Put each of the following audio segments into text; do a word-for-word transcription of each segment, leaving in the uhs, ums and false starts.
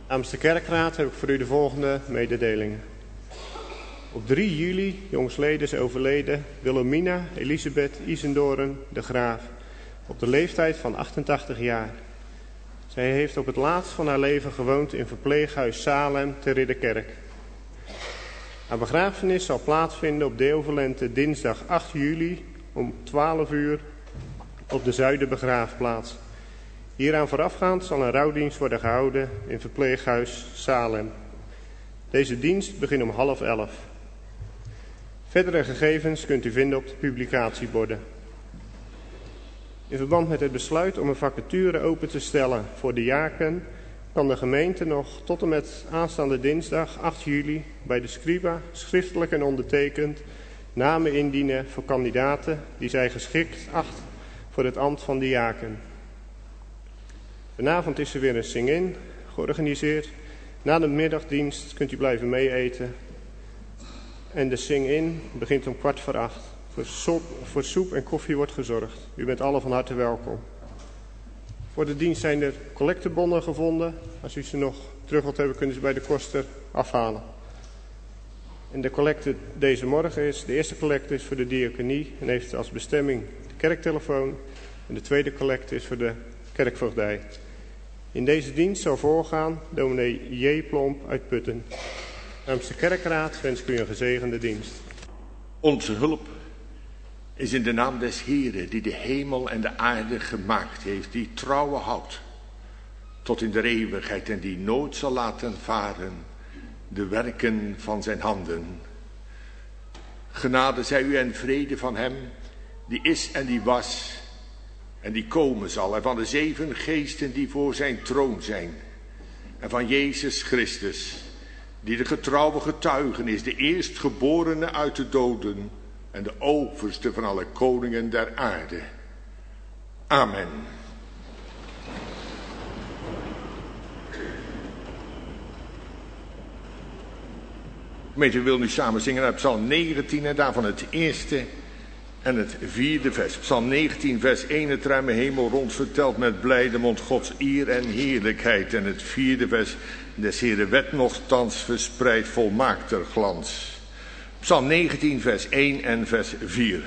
Namens de kerkraad heb ik voor u de volgende mededelingen. Op drie juli, jongsleden, is overleden Wilhelmina Elisabeth Isendoren de Graaf, op de leeftijd van achtentachtig jaar. Zij heeft op het laatst van haar leven gewoond in verpleeghuis Salem te Ridderkerk. Haar begrafenis zal plaatsvinden op Deoverlente dinsdag acht juli om twaalf uur op de Zuiderbegraafplaats. Hieraan voorafgaand zal een rouwdienst worden gehouden in verpleeghuis Salem. Deze dienst begint om half elf. Verdere gegevens kunt u vinden op de publicatieborden. In verband met het besluit om een vacature open te stellen voor de diaken kan de gemeente nog tot en met aanstaande dinsdag acht juli bij de Scriba schriftelijk en ondertekend namen indienen voor kandidaten die zij geschikt acht voor het ambt van diaken. Vanavond is er weer een sing-in georganiseerd. Na de middagdienst kunt u blijven meeeten. En de sing-in begint om kwart voor acht. Voor soep, voor soep en koffie wordt gezorgd. U bent allen van harte welkom. Voor de dienst zijn er collectebonnen gevonden. Als u ze nog terug wilt hebben, kunnen ze bij de koster afhalen. En de collecte deze morgen is, de eerste collecte is voor de diaconie en heeft als bestemming de kerktelefoon. En de tweede collecte is voor de kerkvoogdij. In deze dienst zal voorgaan dominee J. Plomp uit Putten. Namens de kerkraad wens ik u een gezegende dienst. Onze hulp is in de naam des Heeren, die de hemel en de aarde gemaakt heeft, die trouwe houdt tot in de eeuwigheid en die nooit zal laten varen de werken van zijn handen. Genade zij u en vrede van hem, die is en die was en die komen zal, en van de zeven geesten die voor zijn troon zijn, en van Jezus Christus, die de getrouwe getuigen is, de eerstgeborene uit de doden en de overste van alle koningen der aarde. Amen. Gemeente, we willen nu samen zingen uit Psalm negentien en daarvan het eerste en het vierde vers. Psalm negentien vers één, het ruime hemel rond vertelt met blijde mond Gods eer en heerlijkheid. En het vierde vers, des Heeren wet nochtans verspreidt volmaakter glans. Psalm negentien vers één en vers vier.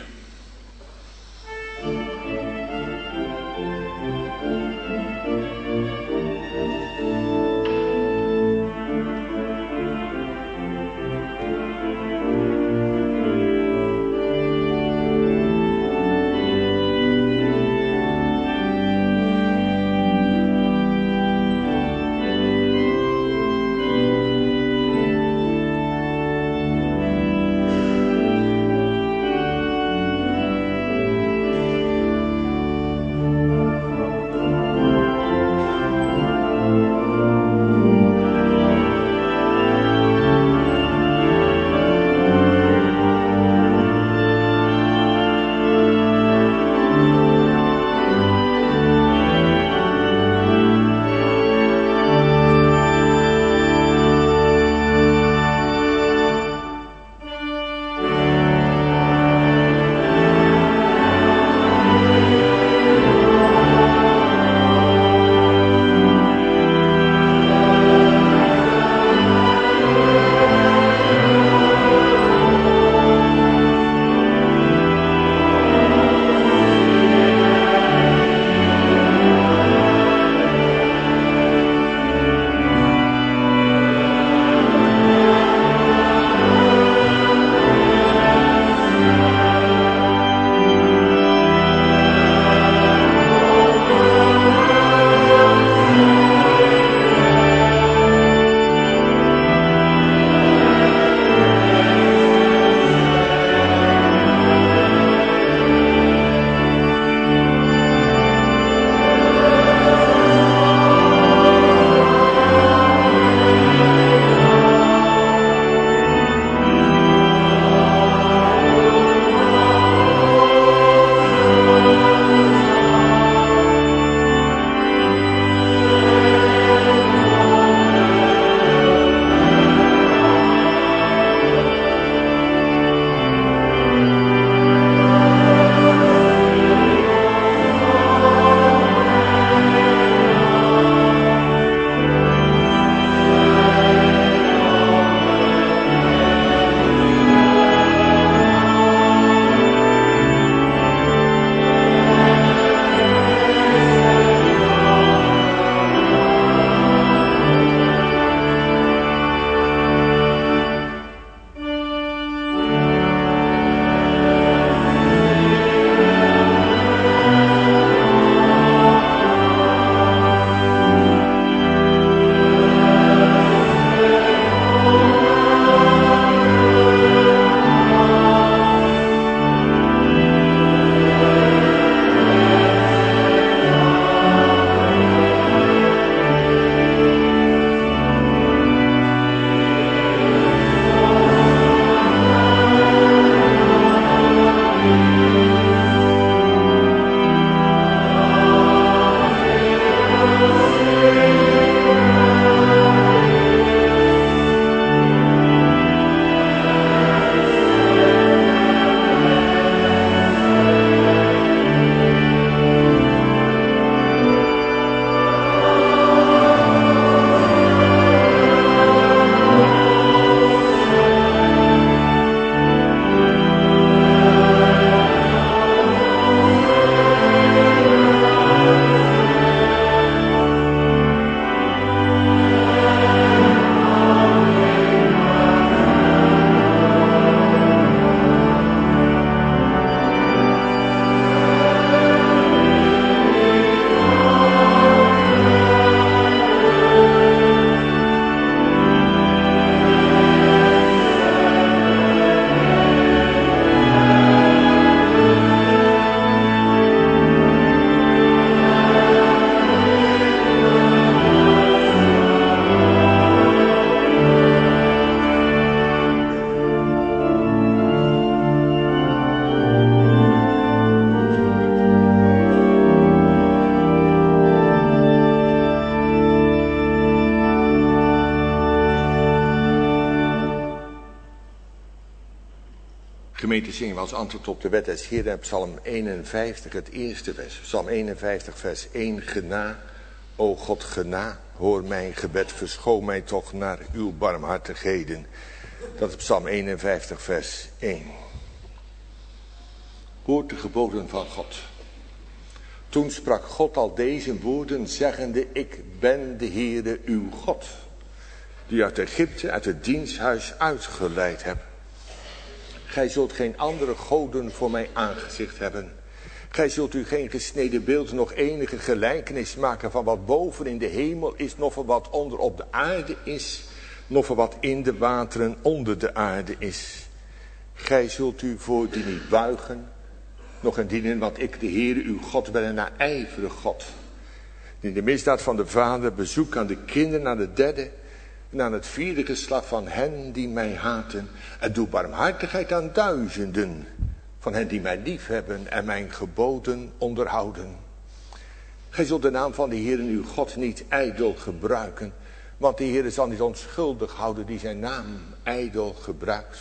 Gemeente, zingen we als antwoord op de wet des Heeren Psalm eenenvijftig, het eerste vers. Psalm eenenvijftig, vers één. Gena, o God, gena, hoor mijn gebed, verschoon mij toch naar uw barmhartigheden. Dat is Psalm eenenvijftig, vers één. Hoort de geboden van God. Toen sprak God al deze woorden, zeggende, ik ben de Heere uw God, die uit Egypte, uit het diensthuis uitgeleid heb. Gij zult geen andere goden voor mijn aangezicht hebben. Gij zult u geen gesneden beeld, nog enige gelijkenis maken van wat boven in de hemel is, noch van wat onder op de aarde is, noch van wat in de wateren onder de aarde is. Gij zult u voor die niet buigen, nog en dienen, want ik, de Heere, uw God, ben een naijverige God. Die in de misdaad van de vader bezoek aan de kinderen, aan de derde en aan het vierde geslacht van hen die mij haten. En doe barmhartigheid aan duizenden van hen die mij lief hebben en mijn geboden onderhouden. Gij zult de naam van de Heere, uw God, niet ijdel gebruiken, want de Heere zal niet onschuldig houden die zijn naam ijdel gebruikt.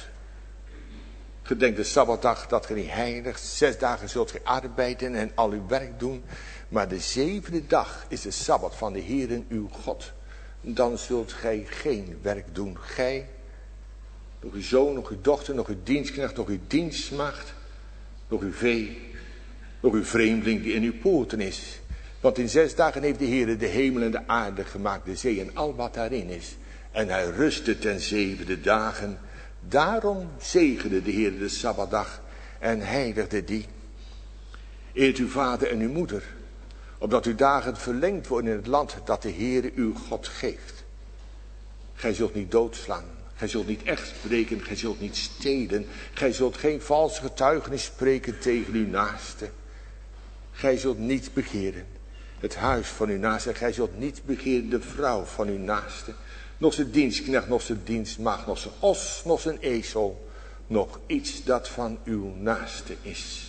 Gedenk de Sabbatdag dat gij niet heiligt. Zes dagen zult gij arbeiden en al uw werk doen. Maar de zevende dag is de Sabbat van de Heere uw God. Dan zult gij geen werk doen. Gij, nog uw zoon, nog uw dochter, nog uw dienstknecht, nog uw dienstmaagd, nog uw vee, nog uw vreemdeling die in uw poorten is. Want in zes dagen heeft de Heere de hemel en de aarde gemaakt, de zee en al wat daarin is. En hij rustte ten zevende dagen. Daarom zegende de Heer de Sabbatdag en heiligde die. Eert uw vader en uw moeder, opdat uw dagen verlengd worden in het land dat de Heere uw God geeft. Gij zult niet doodslaan, gij zult niet echt spreken, gij zult niet stelen, gij zult geen valse getuigenis spreken tegen uw naaste. Gij zult niet begeren het huis van uw naaste, gij zult niet begeren de vrouw van uw naaste. Nog zijn dienstknecht, nog zijn dienstmaagd, nog zijn os, nog zijn ezel, nog iets dat van uw naaste is.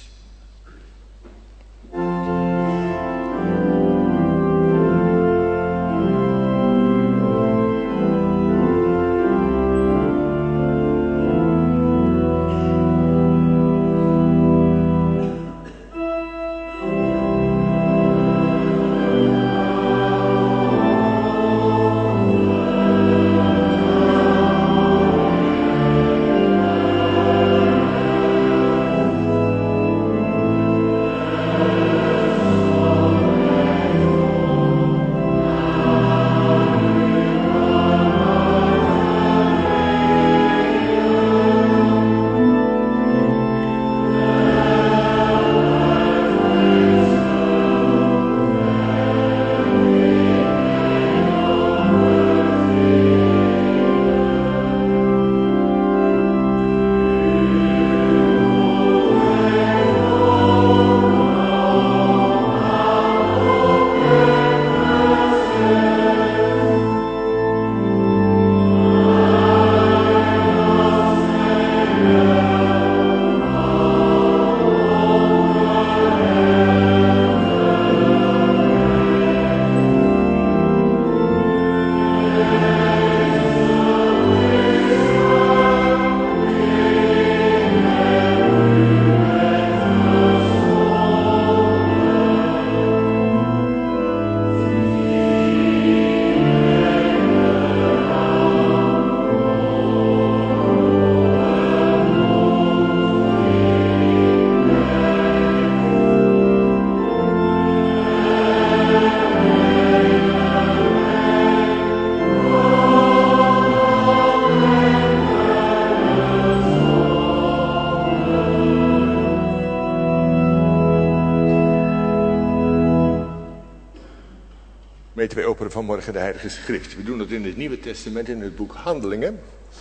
Wij openen vanmorgen de Heilige Schrift. We doen dat in het Nieuwe Testament, in het boek Handelingen.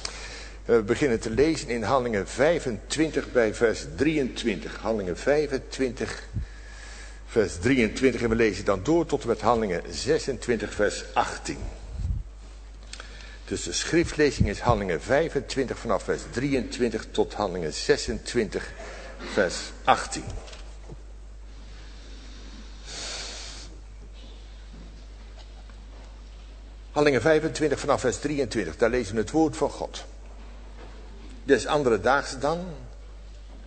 We beginnen te lezen in Handelingen vijfentwintig bij vers drieëntwintig. Handelingen vijfentwintig, vers drieëntwintig. En we lezen dan door tot en met Handelingen zesentwintig, vers achttien. Dus de schriftlezing is Handelingen vijfentwintig vanaf vers drieëntwintig tot Handelingen zesentwintig, vers achttien. Handelingen vijfentwintig vanaf vers drieëntwintig, daar lezen we het woord van God. Des andere daags dan,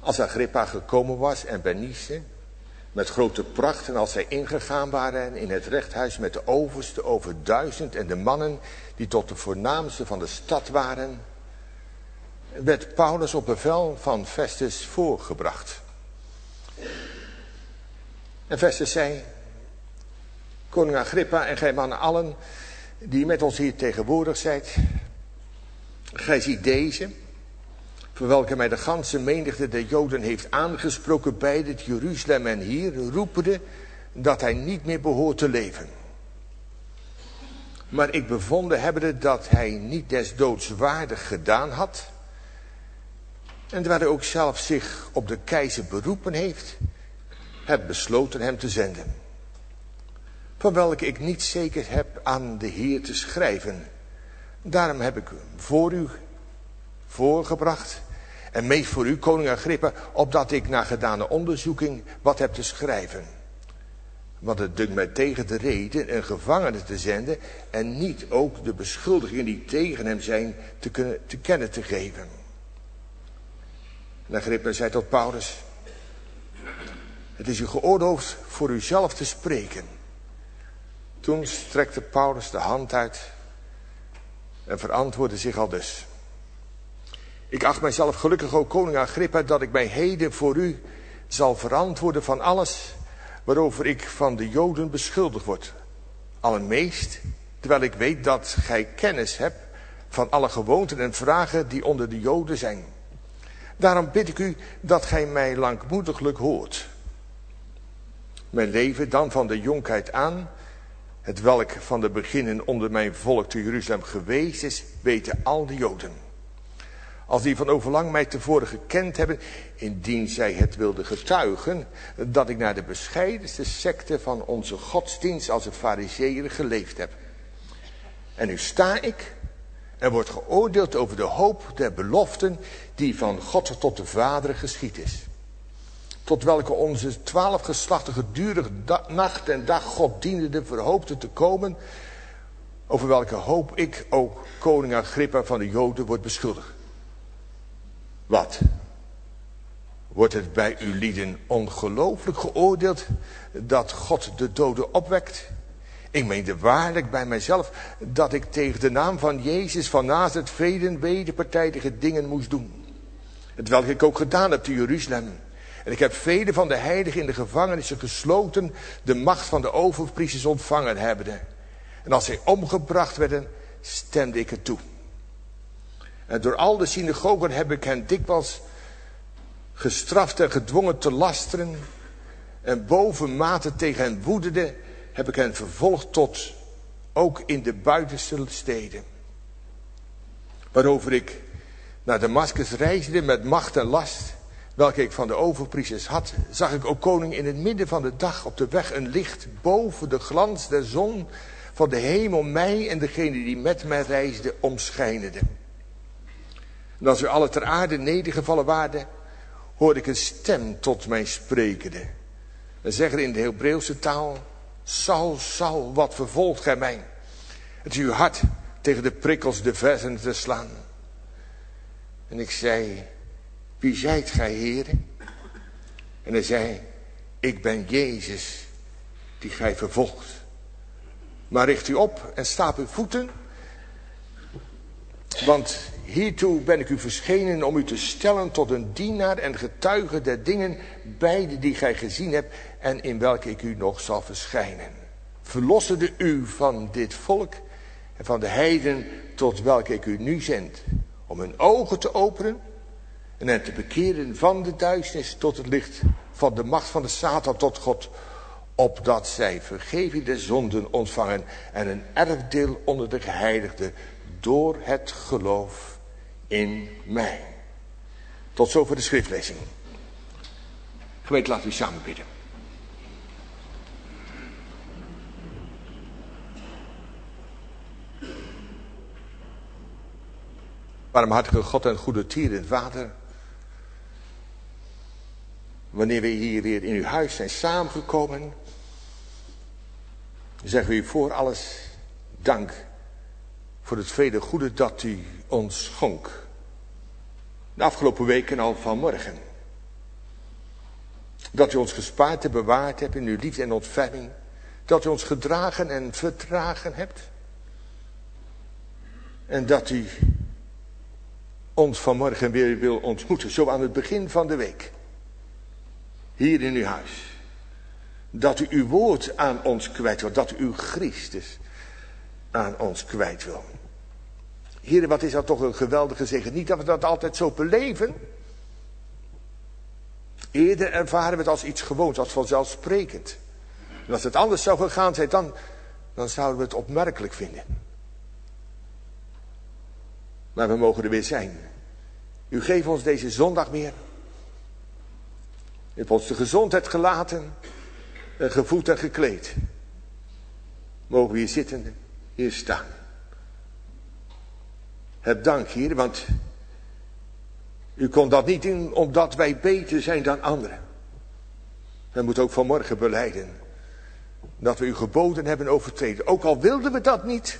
Als Agrippa gekomen was en Bernice met grote pracht, en als zij ingegaan waren in het rechthuis met de overste over duizend en de mannen die tot de voornaamste van de stad waren, werd Paulus op bevel van Festus voorgebracht. En Festus zei: koning Agrippa en gij mannen allen die met ons hier tegenwoordig zijt, gij ziet deze, voor welke mij de ganse menigte der Joden heeft aangesproken bij het Jeruzalem en hier, roepende dat hij niet meer behoort te leven. Maar ik bevonden hebbende dat hij niet des doods waardig gedaan had, en terwijl hij ook zelf zich op de keizer beroepen heeft, heb besloten hem te zenden. Van welke ik niet zeker heb aan de Heer te schrijven. Daarom heb ik voor u voorgebracht, en meest voor u, koning Agrippa, opdat ik na gedane onderzoeking wat heb te schrijven. Want het dunkt mij tegen de reden een gevangene te zenden en niet ook de beschuldigingen die tegen hem zijn te, kunnen, te kennen te geven. En Agrippa zei tot Paulus: het is u geoorloofd voor uzelf te spreken. Toen strekte Paulus de hand uit en verantwoordde zich aldus: ik acht mijzelf gelukkig, o koning Agrippa, dat ik mij heden voor u zal verantwoorden van alles waarover ik van de Joden beschuldigd word. Allermeest, terwijl ik weet dat gij kennis hebt van alle gewoonten en vragen die onder de Joden zijn. Daarom bid ik u dat gij mij langmoediglijk hoort. Mijn leven dan van de jonkheid aan, het welk van de beginnen onder mijn volk te Jeruzalem geweest is, weten al de Joden. Als die van overlang mij tevoren gekend hebben, indien zij het wilden getuigen, dat ik naar de bescheidenste secte van onze godsdienst als een farizeeër geleefd heb. En nu sta ik en word geoordeeld over de hoop der beloften die van God tot de vaderen geschied is. Tot welke onze twaalf geslachten gedurig da- nacht en dag God dienende verhoopten te komen, over welke hoop ik, ook koning Agrippa van de Joden, word beschuldigd. Wat? Wordt het bij uw lieden ongelooflijk geoordeeld dat God de doden opwekt? Ik meende waarlijk bij mijzelf dat ik tegen de naam van Jezus van Nazareth vele wederpartijdige dingen moest doen. Het welk ik ook gedaan heb te Jeruzalem. En ik heb vele van de heiligen in de gevangenissen gesloten, de macht van de overpriesters ontvangen hebbende. En als zij omgebracht werden, stemde ik het toe. En door al de synagogen heb ik hen dikwijls gestraft en gedwongen te lasteren. En bovenmate tegen hen woedende heb ik hen vervolgd tot ook in de buitenste steden. Waarover ik naar Damaskus reisde met macht en last, welke ik van de overpriesters had, zag ik, o koning, in het midden van de dag op de weg een licht boven de glans der zon van de hemel mij en degene die met mij reisde omschijnende. En als we alle ter aarde nedergevallen waren, hoorde ik een stem tot mij sprekende. En zeggen in de Hebreeuwse taal: Saul, Saul, wat vervolgt gij mij? Het is uw hart tegen de prikkels de verzen te slaan. En ik zei: wie zijt gij, heren? En hij zei: ik ben Jezus, die gij vervolgt. Maar richt u op en sta op uw voeten, want hiertoe ben ik u verschenen om u te stellen tot een dienaar en getuige der dingen, beide die gij gezien hebt en in welke ik u nog zal verschijnen. Verlossende u van dit volk en van de heiden tot welke ik u nu zend, om hun ogen te openen en hen te bekeren van de duisternis tot het licht, van de macht van de Satan tot God, opdat zij vergeving der zonden ontvangen en een erfdeel onder de geheiligden door het geloof in mij. Tot zover de schriftlezing. Gemeente, laten we samen bidden. Barmhartige God en goede tierend Vader, wanneer we hier weer in uw huis zijn samengekomen, zeggen we u voor alles dank voor het vele goede dat u ons schonk. De afgelopen weken al vanmorgen. Dat u ons gespaard en bewaard hebt in uw liefde en ontferming. Dat u ons gedragen en verdragen hebt. En dat u ons vanmorgen weer wil ontmoeten, zo aan het begin van de week. Hier in uw huis. Dat u uw woord aan ons kwijt wil. Dat u uw Christus aan ons kwijt wil. Heren, wat is dat toch een geweldige zegen. Niet dat we dat altijd zo beleven. Eerder ervaren we het als iets gewoons, als vanzelfsprekend. En als het anders zou gegaan zijn, dan, dan zouden we het opmerkelijk vinden. Maar we mogen er weer zijn. U geeft ons deze zondag weer. U hebt ons de gezondheid gelaten. En gevoed en gekleed. Mogen we hier zitten, hier staan. Heb dank, Heer, want u kon dat niet doen omdat wij beter zijn dan anderen. We moeten ook vanmorgen belijden dat we uw geboden hebben overtreden. Ook al wilden we dat niet.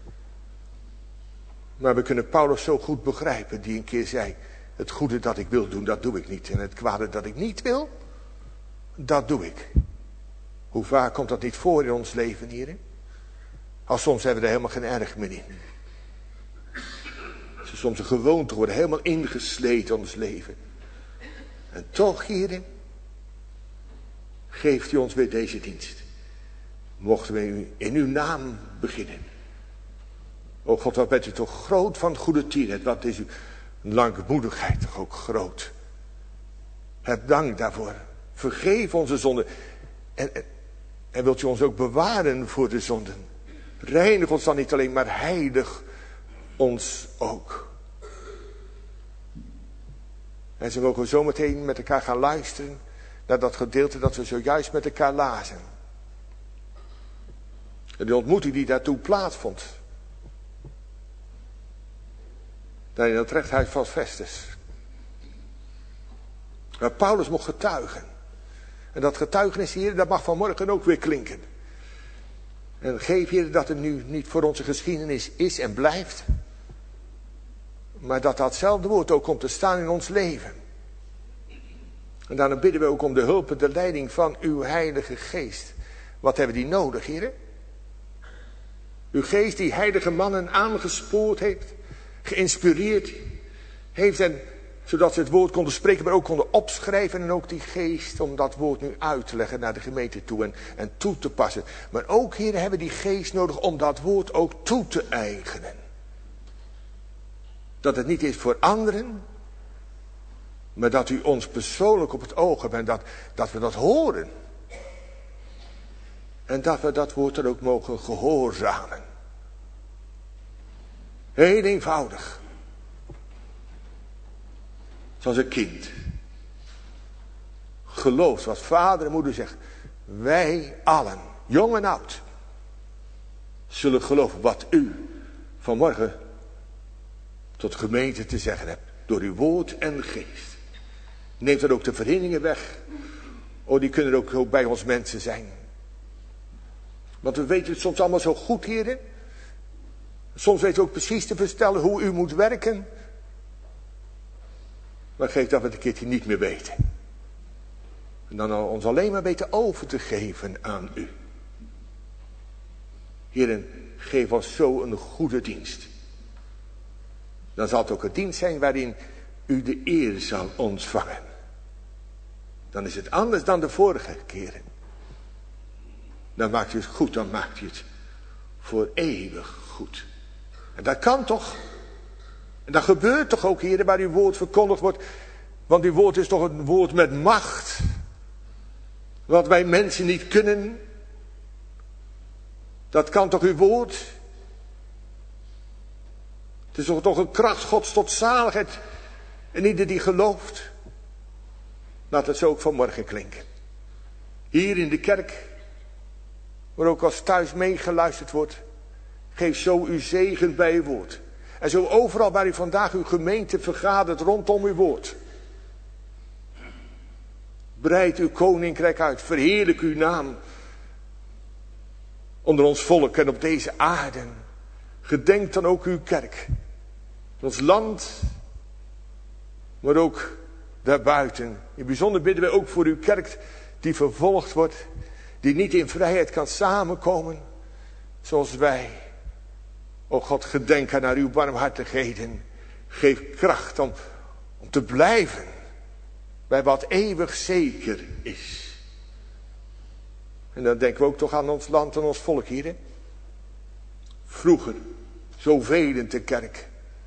Maar we kunnen Paulus zo goed begrijpen, die een keer zei: het goede dat ik wil doen, dat doe ik niet. En het kwade dat ik niet wil, dat doe ik. Hoe vaak komt dat niet voor in ons leven, hierin? Al soms hebben we er helemaal geen erg meer in. Het is soms een gewoonte worden, helemaal ingesleten ons leven. En toch, hierin, geeft u ons weer deze dienst. Mochten we in uw naam beginnen. O God, wat bent u toch groot van goede tierenheid. Wat is uw langmoedigheid toch ook groot. Heb dank daarvoor. Vergeef onze zonden. En, en, en wilt u ons ook bewaren voor de zonden. Reinig ons dan niet alleen, maar heilig ons ook. En zo mogen we zometeen met elkaar gaan luisteren naar dat gedeelte dat we zojuist met elkaar lazen. En de ontmoeting die daartoe plaatsvond. Daar in het rechthuis van Festus. Waar Paulus mocht getuigen. En dat getuigenis hier, dat mag vanmorgen ook weer klinken. En geef Heer dat het nu niet voor onze geschiedenis is en blijft. Maar dat datzelfde woord ook komt te staan in ons leven. En daarom bidden we ook om de hulp en de leiding van uw Heilige Geest. Wat hebben die nodig, Heer? Uw Geest die heilige mannen aangespoord heeft, geïnspireerd heeft en zodat ze het woord konden spreken, maar ook konden opschrijven. En ook die Geest om dat woord nu uit te leggen naar de gemeente toe en, en toe te passen. Maar ook, Heer, hebben die Geest nodig om dat woord ook toe te eigenen. Dat het niet is voor anderen, maar dat u ons persoonlijk op het oog hebt en dat, dat we dat horen. En dat we dat woord er ook mogen gehoorzamen. Heel eenvoudig. Zoals een kind. Gelooft wat vader en moeder zegt. Wij allen, jong en oud, zullen geloven wat u vanmorgen tot gemeente te zeggen hebt. Door uw woord en geest. Neemt dan ook de verhinderingen weg. Oh, die kunnen ook, ook bij ons mensen zijn. Want we weten het soms allemaal zo goed, heren. Soms weten we ook precies te vertellen hoe u moet werken. Maar geef dat we het een keertje niet meer weten. En dan ons alleen maar weten over te geven aan u. Heren, geef ons zo een goede dienst. Dan zal het ook een dienst zijn waarin u de eer zal ontvangen. Dan is het anders dan de vorige keren. Dan maakt u het goed, dan maakt u het voor eeuwig goed. En dat kan toch? En dat gebeurt toch ook, heren, waar uw woord verkondigd wordt. Want uw woord is toch een woord met macht. Wat wij mensen niet kunnen. Dat kan toch uw woord? Het is toch, toch een kracht Gods tot zaligheid. En ieder die gelooft. Laat het zo ook vanmorgen klinken. Hier in de kerk. Maar ook als thuis meegeluisterd wordt. Geef zo uw zegen bij uw woord. En zo overal waar u vandaag uw gemeente vergadert rondom uw woord. Breid uw koninkrijk uit. Verheerlijk uw naam. Onder ons volk en op deze aarde. Gedenk dan ook uw kerk. Ons land. Maar ook daarbuiten. In het bijzonder bidden wij ook voor uw kerk die vervolgd wordt, die niet in vrijheid kan samenkomen zoals wij. O God, gedenk aan naar uw barmhartigheden. Geef kracht om, om te blijven bij wat eeuwig zeker is. En dan denken we ook toch aan ons land en ons volk hier. Hè? Vroeger, zoveel in de kerk.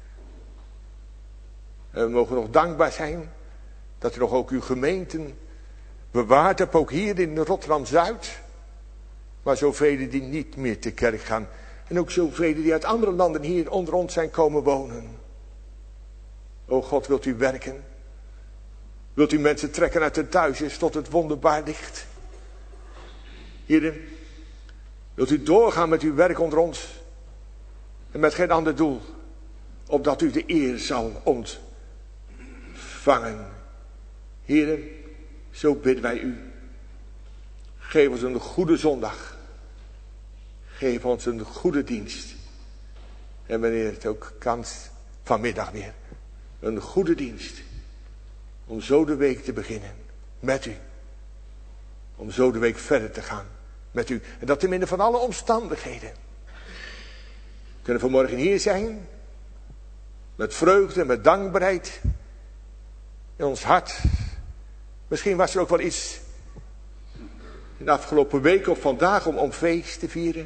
En we mogen nog dankbaar zijn dat u nog ook uw gemeenten bewaard hebt, ook hier in Rotterdam-Zuid. Maar zoveel die niet meer te kerk gaan. En ook zoveel die uit andere landen hier onder ons zijn komen wonen. O God, wilt u werken? Wilt u mensen trekken uit de duisternis tot het wonderbaar licht? Heren, wilt u doorgaan met uw werk onder ons? En met geen ander doel, opdat u de eer zal ontvangen. Heren, zo bidden wij u. Geef ons een goede zondag. Geef ons een goede dienst. En wanneer het ook kan, vanmiddag weer. Een goede dienst. Om zo de week te beginnen. Met u. Om zo de week verder te gaan. Met u. En dat te midden van alle omstandigheden. We kunnen vanmorgen hier zijn. Met vreugde, met dankbaarheid. In ons hart. Misschien was er ook wel iets in de afgelopen week of vandaag om, om feest te vieren.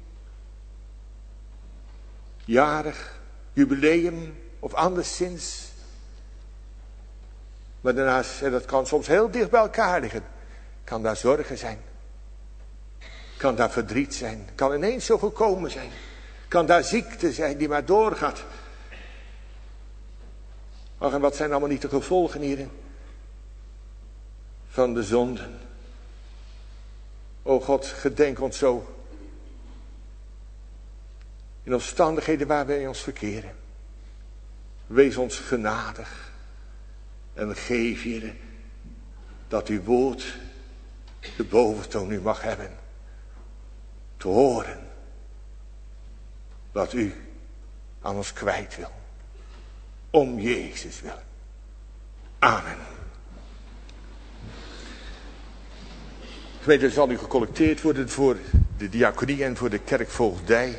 Jarig, jubileum of anderszins. Maar daarnaast, en dat kan soms heel dicht bij elkaar liggen. Kan daar zorgen zijn. Kan daar verdriet zijn. Kan ineens zo gekomen zijn. Kan daar ziekte zijn die maar doorgaat. Ach, en wat zijn allemaal niet de gevolgen hierin? Van de zonden. O God, gedenk ons zo. In omstandigheden waar wij ons verkeren. Wees ons genadig. En geef, Heere, dat uw woord de boventoon nu mag hebben. Te horen wat u aan ons kwijt wil. Om Jezus wil. Amen. Gemeente, zal u gecollecteerd worden voor de diaconie en voor de kerkvoogdij.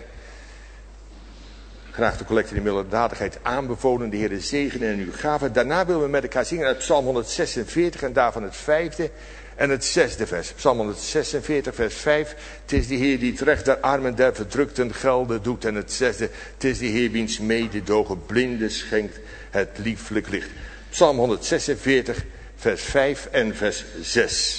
Graag de collecte in milddadigheid aanbevolen, de Heer zegenen en u gaven. Daarna willen we met elkaar zingen uit Psalm honderdzesenveertig en daarvan het vijfde en het zesde vers. Psalm honderdzesenveertig vers vijf. Het is de Heer die het recht der armen der verdrukten gelden doet. En het zesde. Het is de Heer wiens mededogen blinden schenkt het lieflijk licht. Psalm honderdzesenveertig vers vijf en vers zes.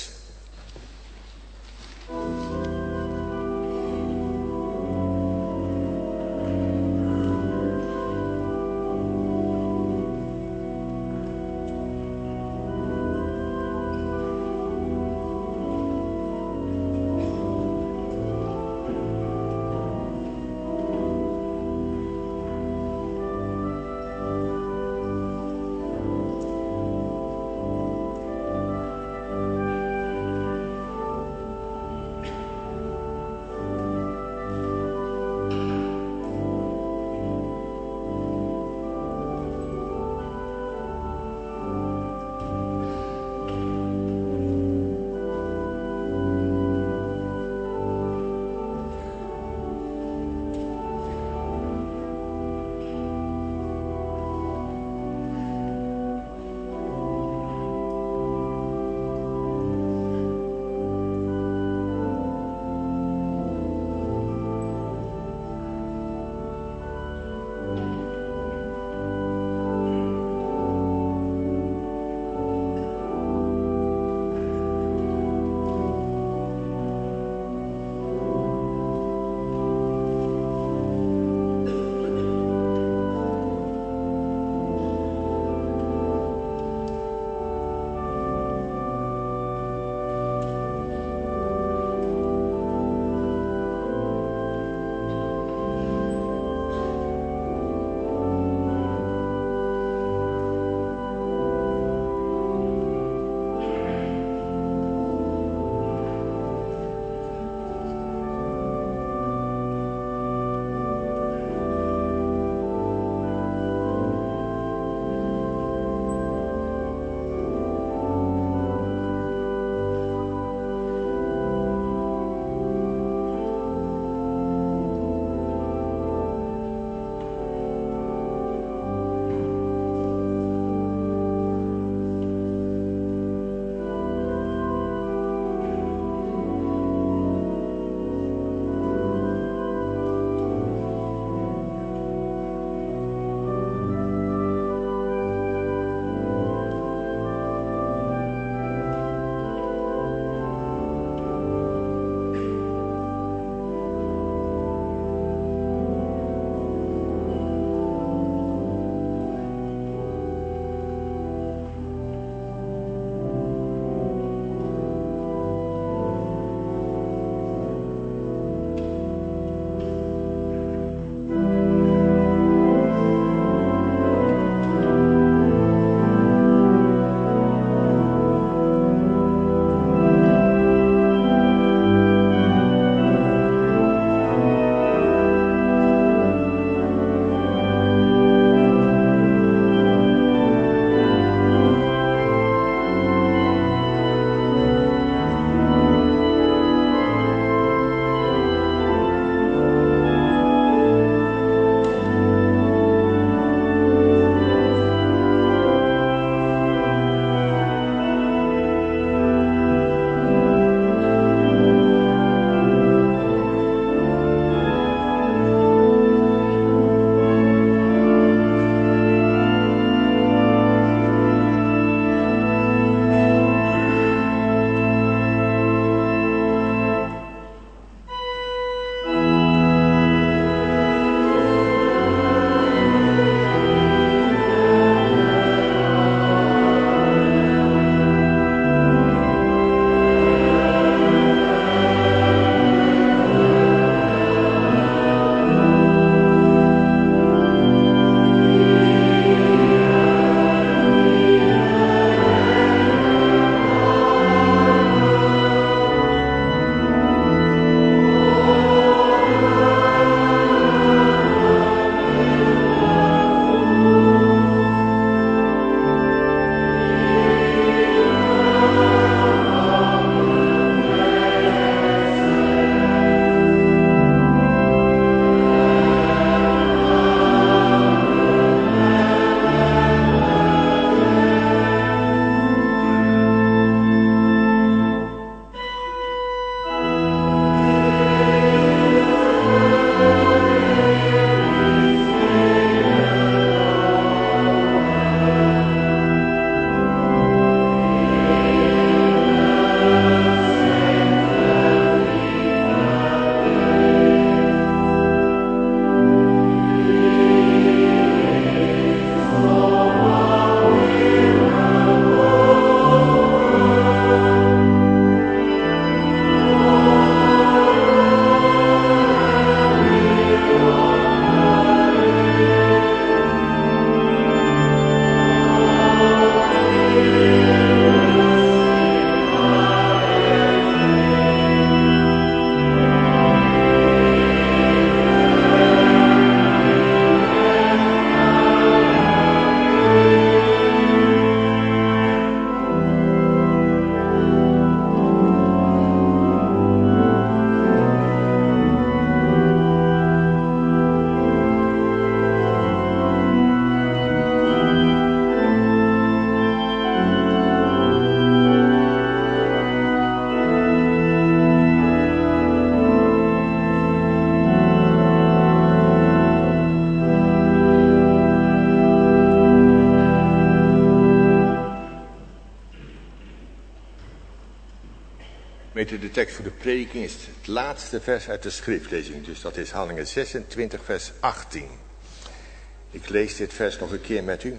Gemeente, de tekst voor de prediking is het laatste vers uit de schriftlezing. Dus dat is Handelingen zesentwintig, vers achttien. Ik lees dit vers nog een keer met u.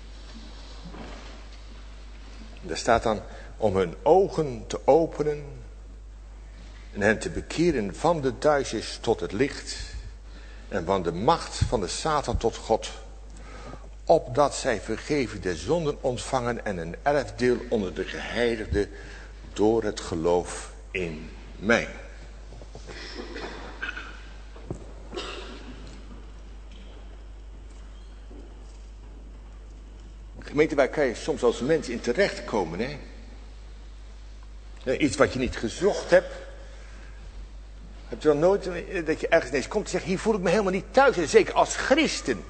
Daar staat dan: om hun ogen te openen en hen te bekeren van de duisternis tot het licht en van de macht van de Satan tot God, opdat zij vergeving der zonden ontvangen en een erfdeel onder de geheiligden door het geloof in mij. Gemeente, waar kan je soms als mens in terechtkomen, hè? Iets wat je niet gezocht hebt. Heb je dan nooit dat je ergens ineens komt en zegt: hier voel ik me helemaal niet thuis. En zeker als christen.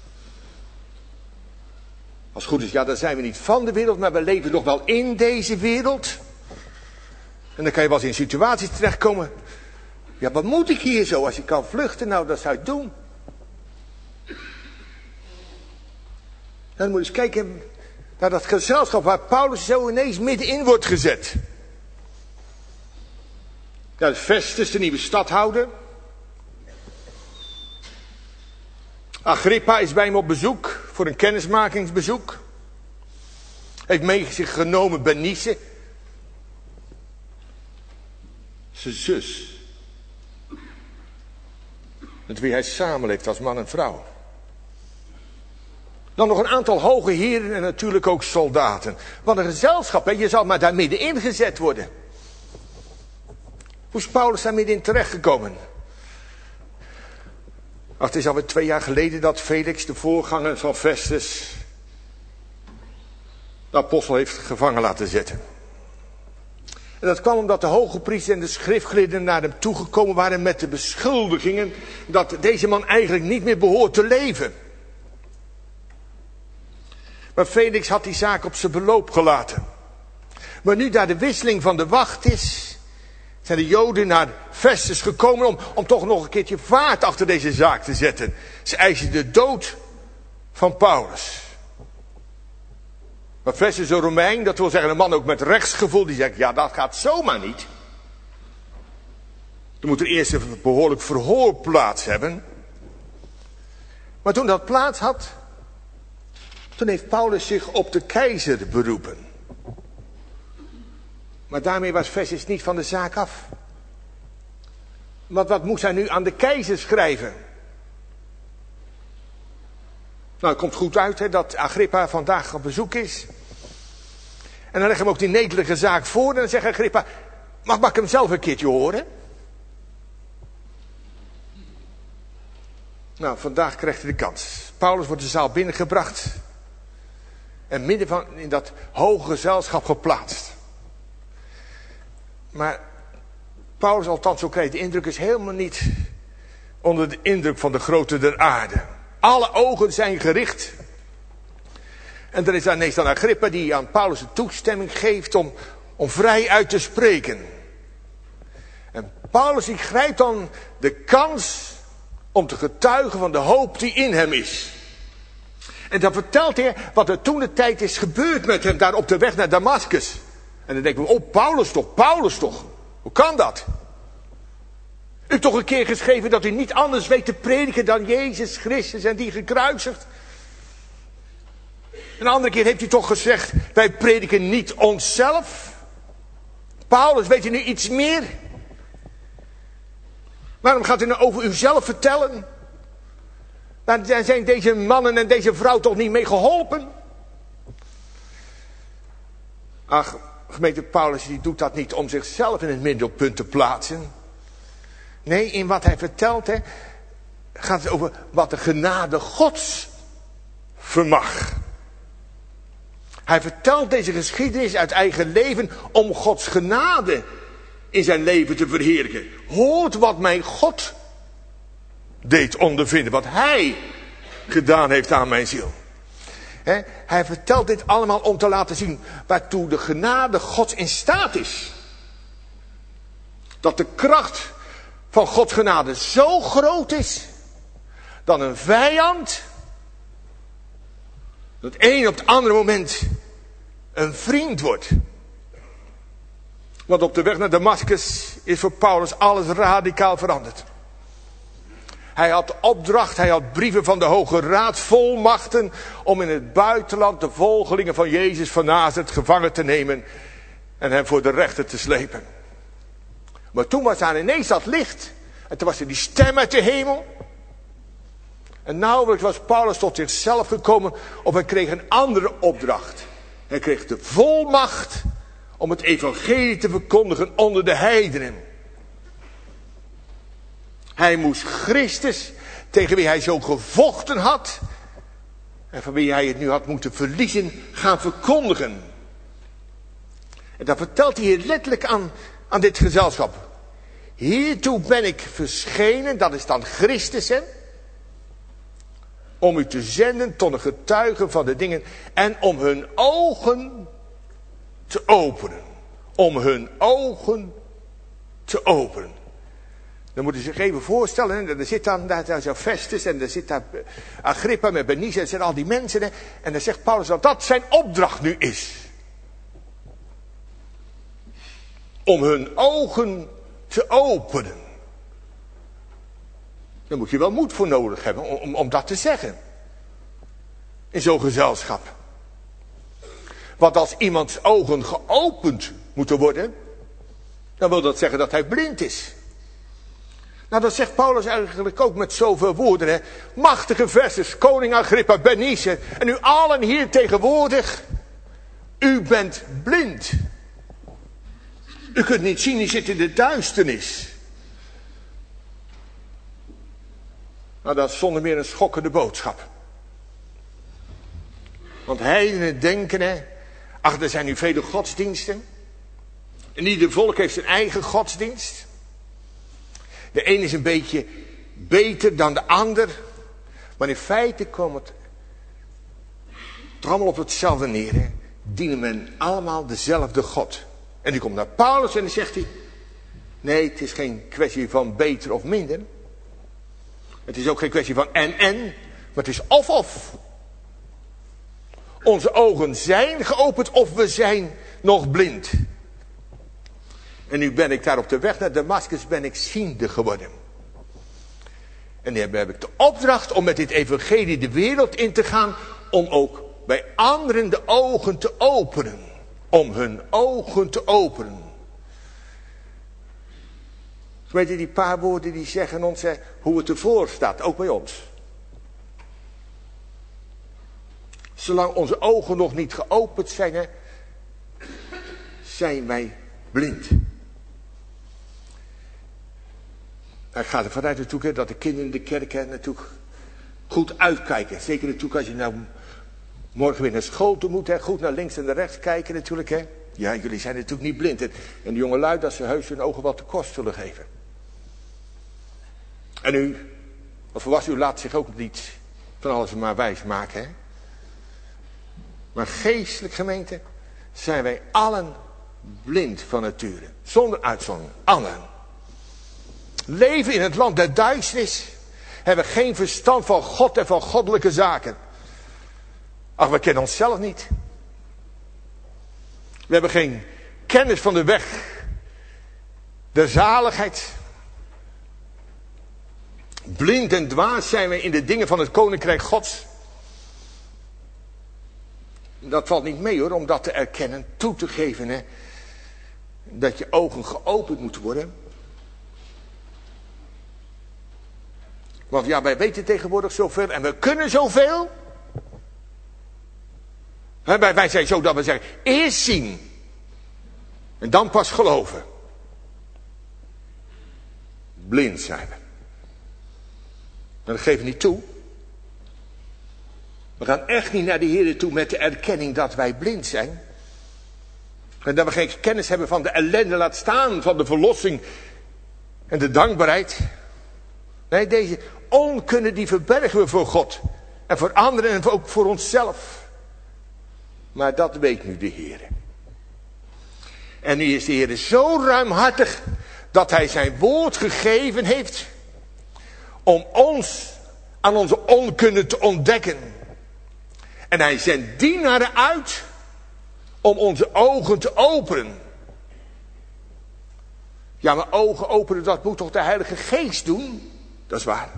Als het goed is, ja, dan zijn we niet van de wereld, maar we leven nog wel in deze wereld. En dan kan je wel eens in situaties terechtkomen. Ja, wat moet ik hier zo? Als je kan vluchten, nou, dat zou je doen. Dan moet je eens kijken naar dat gezelschap waar Paulus zo ineens middenin wordt gezet. Ja, Festus, de nieuwe stadhouder. Agrippa is bij hem op bezoek, voor een kennismakingsbezoek. Heeft mee zich genomen Bernice, zijn zus. Met wie hij samenleeft als man en vrouw. Dan nog een aantal hoge heren en natuurlijk ook soldaten. Wat een gezelschap, hè? Je zal maar daar middenin gezet worden. Hoe is Paulus daar middenin terechtgekomen? Ach, het is alweer twee jaar geleden dat Felix, de voorganger van Festus, de apostel heeft gevangen laten zetten. En dat kwam omdat de hoge priester en de schriftgeleerden naar hem toegekomen waren met de beschuldigingen dat deze man eigenlijk niet meer behoort te leven. Maar Felix had die zaak op zijn beloop gelaten. Maar nu daar de wisseling van de wacht is, zijn de Joden naar Festus gekomen om, om toch nog een keertje vaart achter deze zaak te zetten. Ze eisen de dood van Paulus. Maar Festus, een Romein, dat wil zeggen een man ook met rechtsgevoel, die zegt: ja, dat gaat zomaar niet. Er moet er eerst een behoorlijk verhoor plaats hebben. Maar toen dat plaats had, toen heeft Paulus zich op de keizer beroepen. Maar daarmee was Festus niet van de zaak af. Want wat moest hij nu aan de keizer schrijven? Nou, het komt goed uit, hè, dat Agrippa vandaag op bezoek is. En dan leg hem ook die nederige zaak voor. En dan zegt Agrippa: mag, mag ik hem zelf een keertje horen? Nou, vandaag krijgt hij de kans. Paulus wordt de zaal binnengebracht. En midden van in dat hoge gezelschap geplaatst. Maar Paulus, althans zo krijg je de indruk, is helemaal niet onder de indruk van de grootte der aarde. Alle ogen zijn gericht. En er is dan ineens dan Agrippa die aan Paulus de toestemming geeft om, om vrij uit te spreken. En Paulus die grijpt dan de kans om te getuigen van de hoop die in hem is. En dan vertelt hij wat er toen de tijd is gebeurd met hem daar op de weg naar Damascus. En dan denken we: oh, Paulus toch, Paulus toch. Hoe kan dat? U hebt toch een keer geschreven dat u niet anders weet te prediken dan Jezus Christus en die gekruisigd. Een andere keer heeft u toch gezegd: wij prediken niet onszelf. Paulus, weet u nu iets meer? Waarom gaat u nou over uzelf vertellen? Daar zijn deze mannen en deze vrouw toch niet mee geholpen? Ach, gemeente, Paulus die doet dat niet om zichzelf in het middelpunt te plaatsen. Nee, in wat hij vertelt, hè, gaat het over wat de genade Gods vermag. Hij vertelt deze geschiedenis uit eigen leven om Gods genade in zijn leven te verheerlijken. Hoort wat mijn God deed ondervinden, wat hij gedaan heeft aan mijn ziel. He, hij vertelt dit allemaal om te laten zien waartoe de genade Gods in staat is. Dat de kracht van Gods genade zo groot is, dat een vijand het een op het andere moment een vriend wordt. Want op de weg naar Damascus is voor Paulus alles radicaal veranderd. Hij had opdracht, hij had brieven van de Hoge Raad, volmachten om in het buitenland de volgelingen van Jezus van Nazareth gevangen te nemen en hem voor de rechter te slepen. Maar toen was daar ineens dat licht en toen was er die stem uit de hemel. En nauwelijks was Paulus tot zichzelf gekomen of hij kreeg een andere opdracht. Hij kreeg de volmacht om het evangelie te verkondigen onder de heidenen. Hij moest Christus, tegen wie hij zo gevochten had en van wie hij het nu had moeten verliezen, gaan verkondigen. En dat vertelt hij hier letterlijk aan, aan dit gezelschap. Hiertoe ben ik verschenen, dat is dan Christus, hè, om u te zenden tot een getuige van de dingen en om hun ogen te openen. Om hun ogen te openen. Dan moet je zich even voorstellen, hè, er zit dan daar, daar zo Festus en er zit daar Agrippa met Bernice en er zijn al die mensen. Hè, en dan zegt Paulus dat dat zijn opdracht nu is. Om hun ogen te openen. Daar moet je wel moed voor nodig hebben om, om, om dat te zeggen. In zo'n gezelschap. Want als iemands ogen geopend moeten worden, dan wil dat zeggen dat hij blind is. Nou, dat zegt Paulus eigenlijk ook met zoveel woorden. Hè. Machtige Festus, koning Agrippa, Bernice en u allen hier tegenwoordig. U bent blind. U kunt niet zien, u zit in de duisternis. Nou, dat is zonder meer een schokkende boodschap. Want heidenen denken, hè, ach, er zijn nu vele godsdiensten. En ieder volk heeft zijn eigen godsdienst. De een is een beetje beter dan de ander. Maar in feite komt het allemaal op hetzelfde neer. Hè. Dienen men allemaal dezelfde God. En die komt naar Paulus en dan zegt hij, nee, het is geen kwestie van beter of minder. Het is ook geen kwestie van en en, maar het is of of. Onze ogen zijn geopend of we zijn nog blind. En nu ben ik daar op de weg naar Damascus, ben ik ziende geworden. En nu heb ik de opdracht om met dit evangelie de wereld in te gaan, om ook bij anderen de ogen te openen. Om hun ogen te openen. Weet je, die paar woorden die zeggen ons hè, hoe het ervoor staat, ook bij ons. Zolang onze ogen nog niet geopend zijn, hè, zijn wij blind. Ik ga er vanuit natuurlijk dat de kinderen in de kerk hè, natuurlijk goed uitkijken. Zeker natuurlijk als je nou morgen weer naar school toe moet. Hè, goed naar links en naar rechts kijken natuurlijk. Hè. Ja, jullie zijn natuurlijk niet blind. En de jonge lui dat ze heus hun ogen wat te kost zullen geven. En u, als volwassen, u laat zich ook niet van alles maar wijs maken. Hè? Maar geestelijk gemeente zijn wij allen blind van nature. Zonder uitzondering. Allen. Leven in het land der duisternis. Hebben geen verstand van God en van goddelijke zaken. Ach, we kennen onszelf niet. We hebben geen kennis van de weg der zaligheid. Blind en dwaas zijn we in de dingen van het koninkrijk Gods. Dat valt niet mee hoor, om dat te erkennen, toe te geven. Hè, dat je ogen geopend moeten worden. Want ja, wij weten tegenwoordig zoveel en we kunnen zoveel. Hè, wij, wij zijn zo dat we zeggen, eerst zien. En dan pas geloven. Blind zijn we. Maar dat geven we niet toe. We gaan echt niet naar de Heer toe met de erkenning dat wij blind zijn. En dat we geen kennis hebben van de ellende, laat staan van de verlossing en de dankbaarheid. Nee, deze onkunde die verbergen we voor God. En voor anderen en ook voor onszelf. Maar dat weet nu de Heer. En nu is de Heer zo ruimhartig dat hij zijn woord gegeven heeft om ons aan onze onkunde te ontdekken. En hij zendt dienaren uit om onze ogen te openen. Ja, maar ogen openen, dat moet toch de Heilige Geest doen? Dat is waar.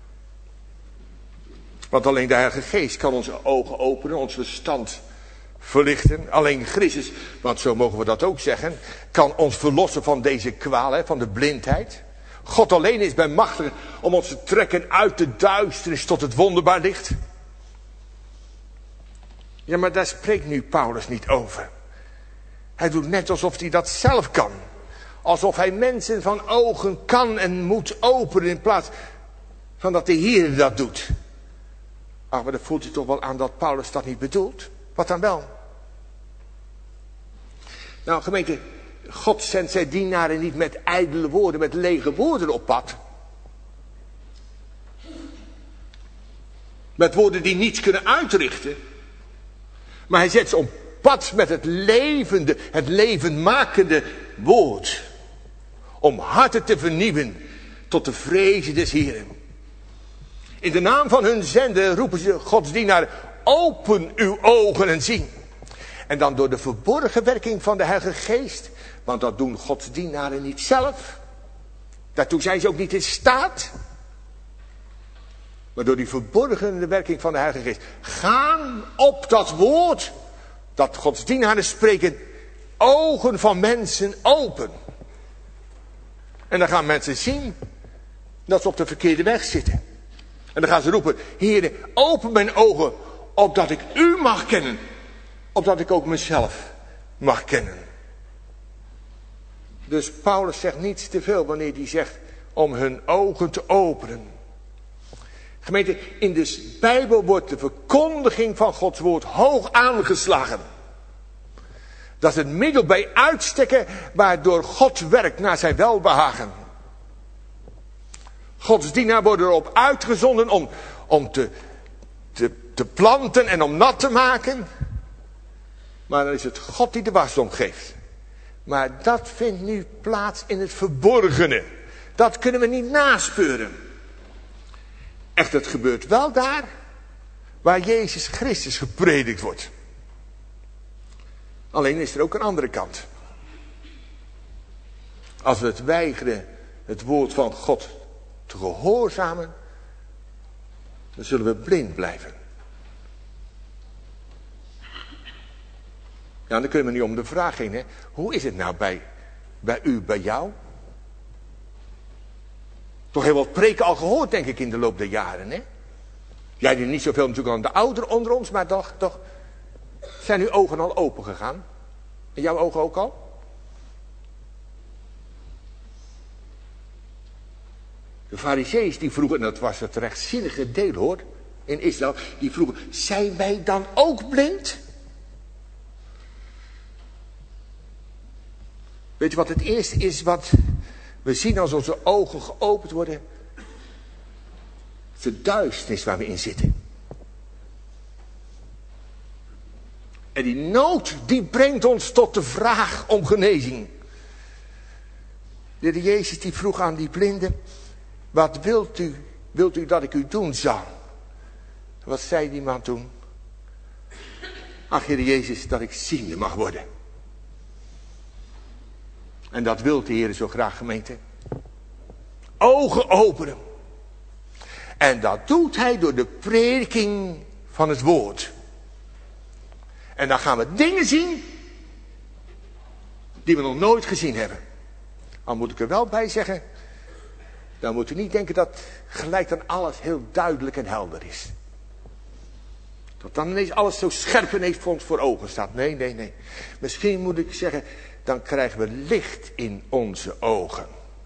Want alleen de Heilige Geest kan onze ogen openen, ons verstand verlichten. Alleen Christus, want zo mogen we dat ook zeggen, kan ons verlossen van deze kwaal, hè, van de blindheid. God alleen is bij machtig om ons te trekken uit de duisternis tot het wonderbaar licht. Ja, maar daar spreekt nu Paulus niet over. Hij doet net alsof hij dat zelf kan. Alsof hij mensen van ogen kan en moet openen in plaats van dat de Heer dat doet. Ach, maar dan voelt u toch wel aan dat Paulus dat niet bedoelt. Wat dan wel? Nou, gemeente, God zendt zijn dienaren niet met ijdele woorden, met lege woorden op pad. Met woorden die niets kunnen uitrichten. Maar hij zet ze op pad met het levende, het levenmakende woord. Om harten te vernieuwen tot de vreze des Heeren. In de naam van hun zender roepen ze Gods dienaren, open uw ogen en zie. En dan door de verborgen werking van de Heilige Geest. Want dat doen Gods dienaren niet zelf. Daartoe zijn ze ook niet in staat. Maar door die verborgen werking van de Heilige Geest. Gaan op dat woord. Dat Gods dienaren spreken. Ogen van mensen open. En dan gaan mensen zien. Dat ze op de verkeerde weg zitten. En dan gaan ze roepen. Heere, open mijn ogen. Opdat ik u mag kennen. Opdat ik ook mezelf mag kennen. Dus Paulus zegt niets te veel wanneer hij zegt om hun ogen te openen. Gemeente, in de Bijbel wordt de verkondiging van Gods woord hoog aangeslagen. Dat is het middel bij uitstekken waardoor God werkt naar zijn welbehagen. Gods dienaar worden erop uitgezonden om, om te, te, te planten en om nat te maken. Maar dan is het God die de wasdom geeft. Maar dat vindt nu plaats in het verborgene. Dat kunnen we niet naspeuren. Echt, het gebeurt wel daar waar Jezus Christus gepredikt wordt. Alleen is er ook een andere kant. Als we het weigeren het woord van God te gehoorzamen, dan zullen we blind blijven. Ja, dan kunnen we niet om de vraag heen. Hè? Hoe is het nou bij, bij u, bij jou? Toch heel wat preken al gehoord, denk ik, in de loop der jaren. Hè? Jij doet niet zoveel natuurlijk aan de ouderen onder ons, maar toch, toch zijn uw ogen al open gegaan? En jouw ogen ook al? De Farizeeën die vroegen, en dat was het rechtzinnige deel hoor, in Israël, die vroegen, zijn wij dan ook blind? Weet je wat het eerste is wat we zien als onze ogen geopend worden? De duisternis waar we in zitten. En die nood die brengt ons tot de vraag om genezing. De Heer Jezus die vroeg aan die blinden, wat wilt u, wilt u dat ik u doen zal? Wat zei die man toen? Ach Heer Jezus, dat ik ziende mag worden. En dat wil de Heer zo graag, gemeente. Ogen openen. En dat doet hij door de prediking van het woord. En dan gaan we dingen zien die we nog nooit gezien hebben. Al moet ik er wel bij zeggen, dan moet u niet denken dat gelijk dan alles heel duidelijk en helder is. Dat dan ineens alles zo scherp ineens voor ons voor ogen staat. Nee, nee, nee. Misschien moet ik zeggen, dan krijgen we licht in onze ogen.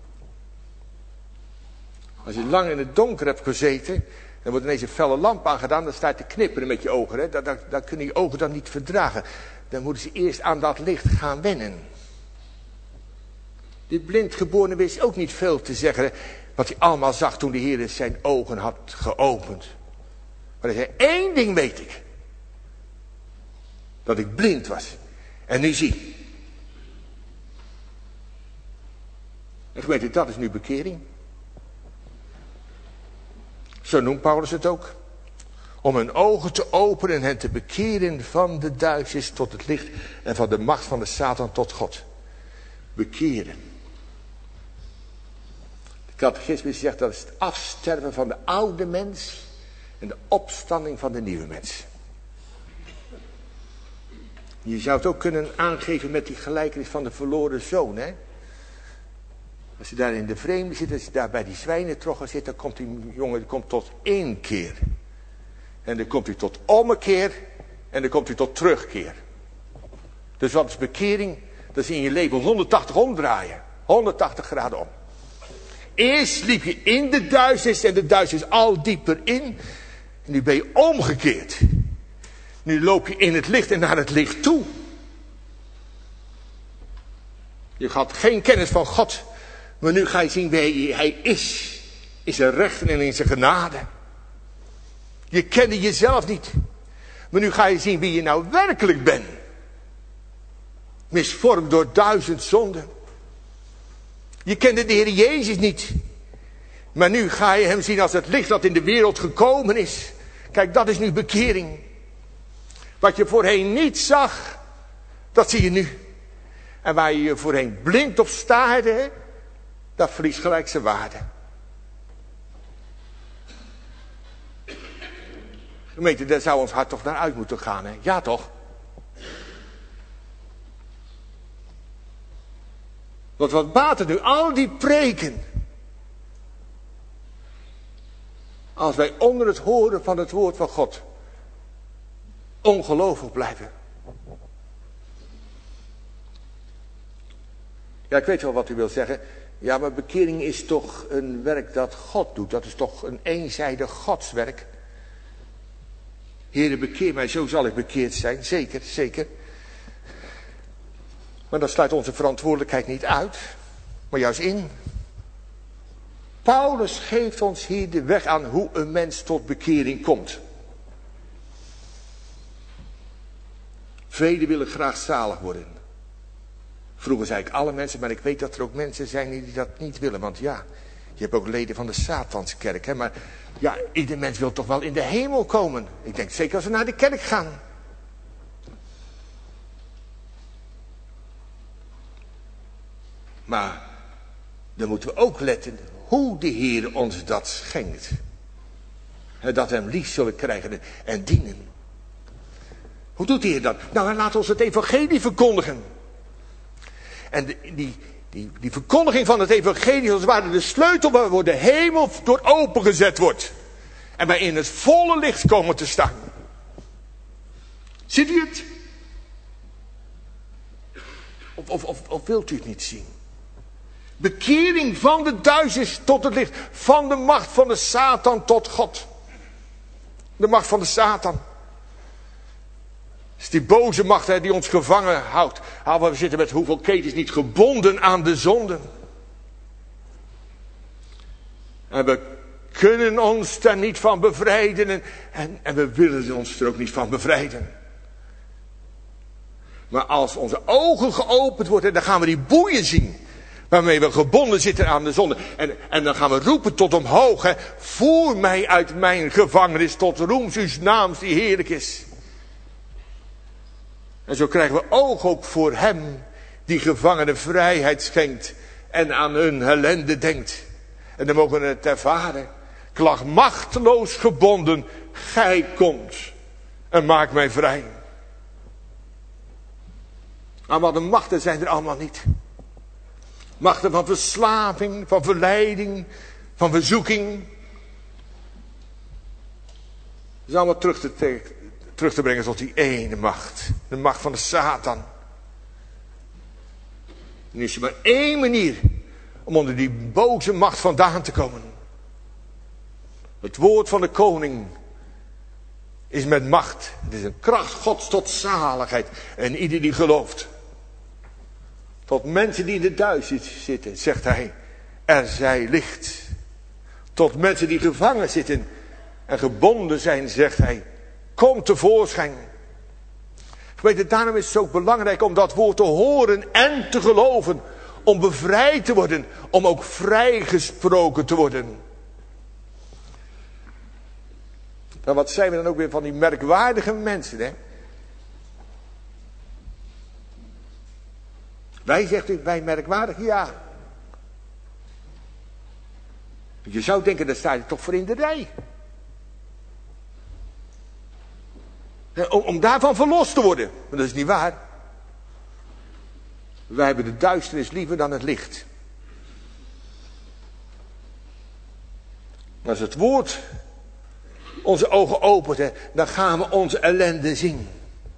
Als je lang in het donker hebt gezeten, dan wordt ineens een felle lamp aangedaan, dan staat te knipperen met je ogen. Hè? Dan, dan, dan kunnen je ogen dan niet verdragen. Dan moeten ze eerst aan dat licht gaan wennen. Die blindgeborene wist ook niet veel te zeggen, hè? Wat hij allemaal zag toen de Heer zijn ogen had geopend. Maar hij zei, één ding weet ik. Dat ik blind was. En nu zie. En gemeente, dat is nu bekering. Zo noemt Paulus het ook. Om hun ogen te openen en hen te bekeren van de duisternis tot het licht. En van de macht van de Satan tot God. Bekeren. Catechismus zegt dat is het afsterven van de oude mens en de opstanding van de nieuwe mens. Je zou het ook kunnen aangeven met die gelijkenis van de verloren zoon. Hè? Als je daar in de vreemde zit, als je daar bij die zwijnentroggen zit, dan komt die jongen die komt tot één keer. En dan komt hij tot ommekeer en dan komt hij tot terugkeer. Dus wat is bekering? Dat is in je leven honderdtachtig omdraaien. honderdtachtig graden om. Eerst liep je in de duisternis en de duisternis al dieper in. En nu ben je omgekeerd. Nu loop je in het licht en naar het licht toe. Je had geen kennis van God. Maar nu ga je zien wie hij is. In zijn rechten en in zijn genade. Je kende jezelf niet. Maar nu ga je zien wie je nou werkelijk bent. Misvormd door duizend zonden. Je kende de Heer Jezus niet. Maar nu ga je hem zien als het licht dat in de wereld gekomen is. Kijk, dat is nu bekering. Wat je voorheen niet zag, dat zie je nu. En waar je je voorheen blind op staarde, dat verliest gelijk zijn waarde. Gemeente, daar zou ons hart toch naar uit moeten gaan, hè? Ja toch? Want wat baat het nu, al die preken. Als wij onder het horen van het woord van God ongelovig blijven. Ja, ik weet wel wat u wilt zeggen. Ja, maar bekering is toch een werk dat God doet. Dat is toch een eenzijdig godswerk. Heere, bekeer mij, zo zal ik bekeerd zijn. Zeker, zeker. Maar dat sluit onze verantwoordelijkheid niet uit, maar juist in. Paulus geeft ons hier de weg aan hoe een mens tot bekering komt. Velen willen graag zalig worden. Vroeger zei ik alle mensen, maar ik weet dat er ook mensen zijn die dat niet willen. Want ja, je hebt ook leden van de Satanskerk. Hè? Maar ja, ieder mens wil toch wel in de hemel komen. Ik denk zeker als we naar de kerk gaan. Maar dan moeten we ook letten hoe de Heer ons dat schenkt. Dat we hem lief zullen krijgen en dienen. Hoe doet de Heer dat? Nou, hij laat ons het evangelie verkondigen. En die, die, die, die verkondiging van het evangelie is als het ware de sleutel waar de hemel door opengezet wordt. En wij in het volle licht komen te staan. Ziet u het? Of, of, of, of wilt u het niet zien? Bekering van de duisternis tot het licht. Van de macht van de Satan tot God. De macht van de Satan. Het is die boze macht hè, die ons gevangen houdt. Ah, we zitten met hoeveel ketens niet gebonden aan de zonden. En we kunnen ons daar niet van bevrijden. En, en, en we willen ons er ook niet van bevrijden. Maar als onze ogen geopend worden, dan gaan we die boeien zien. Waarmee we gebonden zitten aan de zonde. En, en dan gaan we roepen tot omhoog. Hè. Voer mij uit mijn gevangenis tot roems uws naams die heerlijk is. En zo krijgen we oog ook voor hem die gevangenen vrijheid schenkt. En aan hun ellende denkt. En dan mogen we het ervaren. Ik lag machteloos gebonden. Gij komt en maakt mij vrij. Maar wat de machten zijn er allemaal niet. Machten van verslaving, van verleiding, van verzoeking. Dat is allemaal terug te, terug te brengen tot die ene macht. De macht van de Satan. Nu is er maar één manier om onder die boze macht vandaan te komen. Het woord van de koning is met macht. Het is een kracht Gods tot zaligheid. En ieder die gelooft. Tot mensen die in de duisternis zitten, zegt hij, er zij licht. Tot mensen die gevangen zitten en gebonden zijn, zegt hij, kom tevoorschijn. Weet je, daarom is het ook belangrijk om dat woord te horen en te geloven. Om bevrijd te worden, om ook vrijgesproken te worden. Nou, wat zijn we dan ook weer van die merkwaardige mensen, hè? Wij, zegt u, wij merkwaardig? Ja. Je zou denken, daar sta je toch voor in de rij. Om, om daarvan verlost te worden. Maar dat is niet waar. Wij hebben de duisternis liever dan het licht. Maar als het woord onze ogen opent, hè, dan gaan we onze ellende zien.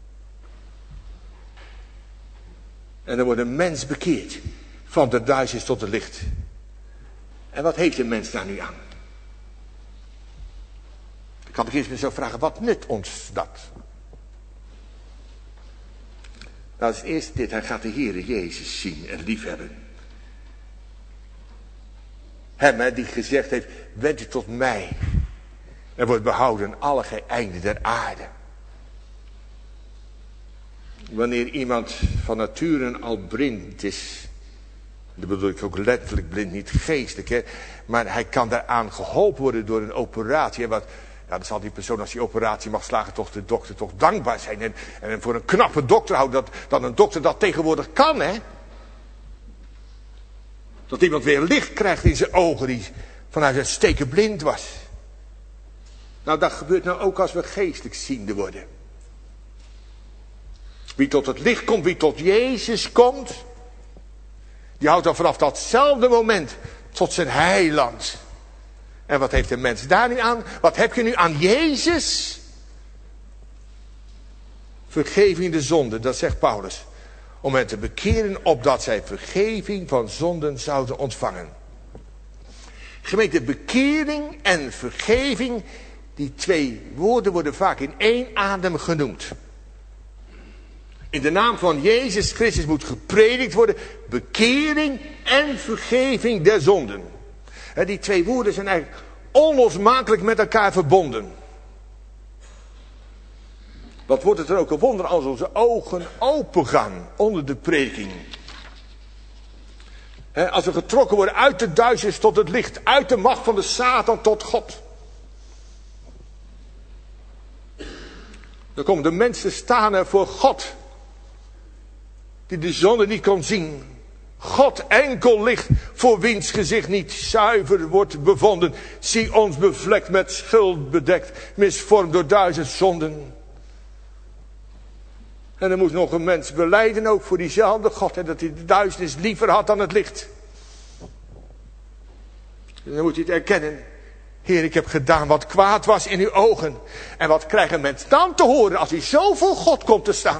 En dan wordt een mens bekeerd. Van de duisternis tot het licht. En wat heeft een mens daar nu aan? Ik kan ik eerst me zo vragen, wat nut ons dat? Nou, als eerst dit, hij gaat de Heere Jezus zien en liefhebben. Hem hè, die gezegd heeft, wend u tot mij. En wordt behouden alle einden der aarde. Wanneer iemand van nature al blind is. Dat bedoel ik ook letterlijk blind, niet geestelijk. Hè, maar hij kan daaraan geholpen worden door een operatie. En wat, ja, dan zal die persoon als die operatie mag slagen toch de dokter toch dankbaar zijn. En, en voor een knappe dokter houdt dat, dat een dokter dat tegenwoordig kan. Hè. Dat iemand weer licht krijgt in zijn ogen die vanuit het steken blind was. Nou, dat gebeurt nou ook als we geestelijk ziende worden. Wie tot het licht komt, wie tot Jezus komt, die houdt dan vanaf datzelfde moment tot zijn heiland. En wat heeft de mens daar nu aan? Wat heb je nu aan Jezus? Vergeving de zonde, dat zegt Paulus. Om hen te bekeren opdat zij vergeving van zonden zouden ontvangen. Gemeente, bekering en vergeving, die twee woorden worden vaak in één adem genoemd. In de naam van Jezus Christus moet gepredikt worden bekering en vergeving der zonden. Die twee woorden zijn eigenlijk onlosmakelijk met elkaar verbonden. Wat wordt het er ook een wonder als onze ogen open gaan onder de prediking. Als we getrokken worden uit de duisternis tot het licht, uit de macht van de Satan tot God. Dan komen de mensen staan er voor God. Die de zonde niet kon zien. God enkel licht, voor wiens gezicht niet zuiver wordt bevonden. Zie ons bevlekt met schuld bedekt, misvormd door duizend zonden. En er moest nog een mens belijden ook voor diezelfde God. En dat hij de duisternis liever had dan het licht. En dan moet hij het erkennen. Heer, ik heb gedaan wat kwaad was in uw ogen. En wat krijgt een mens dan te horen als hij zo voor God komt te staan?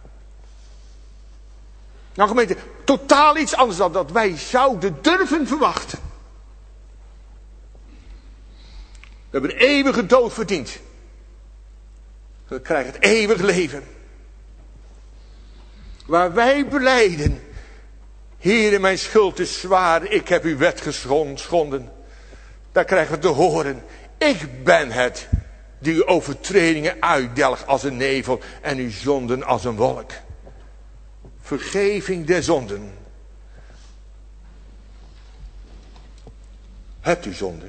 Nou gemeente, totaal iets anders dan dat wij zouden durven verwachten. We hebben de eeuwige dood verdiend. We krijgen het eeuwig leven. Waar wij belijden. Heere, mijn schuld is zwaar. Ik heb uw wet geschonden. Daar krijgen we te horen. Ik ben het die uw overtredingen uitdelgt als een nevel. En uw zonden als een wolk. Vergeving der zonden. Hebt u zonde?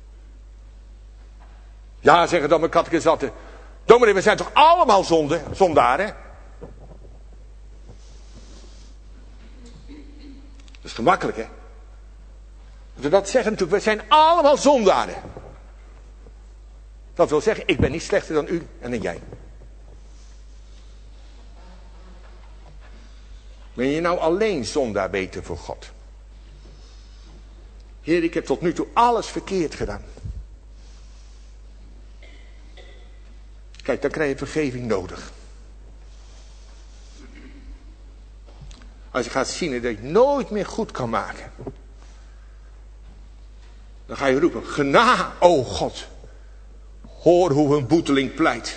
Ja, zeggen dan mijn catechisaten. Dominee, we zijn toch allemaal zonde, zondaren? Dat is gemakkelijk, hè? Als we dat zeggen natuurlijk, we zijn allemaal zondaren. Dat wil zeggen, ik ben niet slechter dan u en dan jij. Ben je nou alleen zondaar weten voor God? Heer, ik heb tot nu toe alles verkeerd gedaan. Kijk, dan krijg je vergeving nodig. Als je gaat zien dat je het nooit meer goed kan maken. Dan ga je roepen, gena, o God. Hoor hoe een boeteling pleit.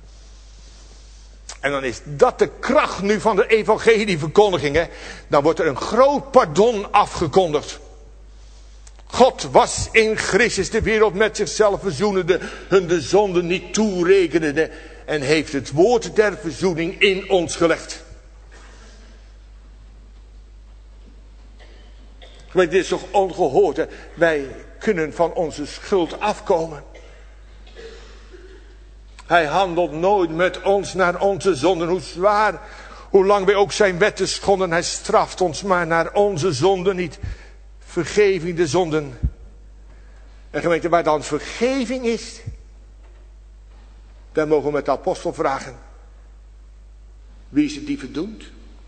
En dan is dat de kracht nu van de evangelieverkondiging. Hè? Dan wordt er een groot pardon afgekondigd. God was in Christus de wereld met zichzelf verzoenende, hun de zonde niet toerekenende. En heeft het woord der verzoening in ons gelegd. Maar dit is toch ongehoord. Hè? Wij kunnen van onze schuld afkomen. Hij handelt nooit met ons naar onze zonden. Hoe zwaar, hoe lang wij ook zijn wetten schonden. Hij straft ons maar naar onze zonden niet. Vergeving de zonden. En gemeente, waar dan vergeving is, daar mogen we met de apostel vragen. Wie is het die verdoemt?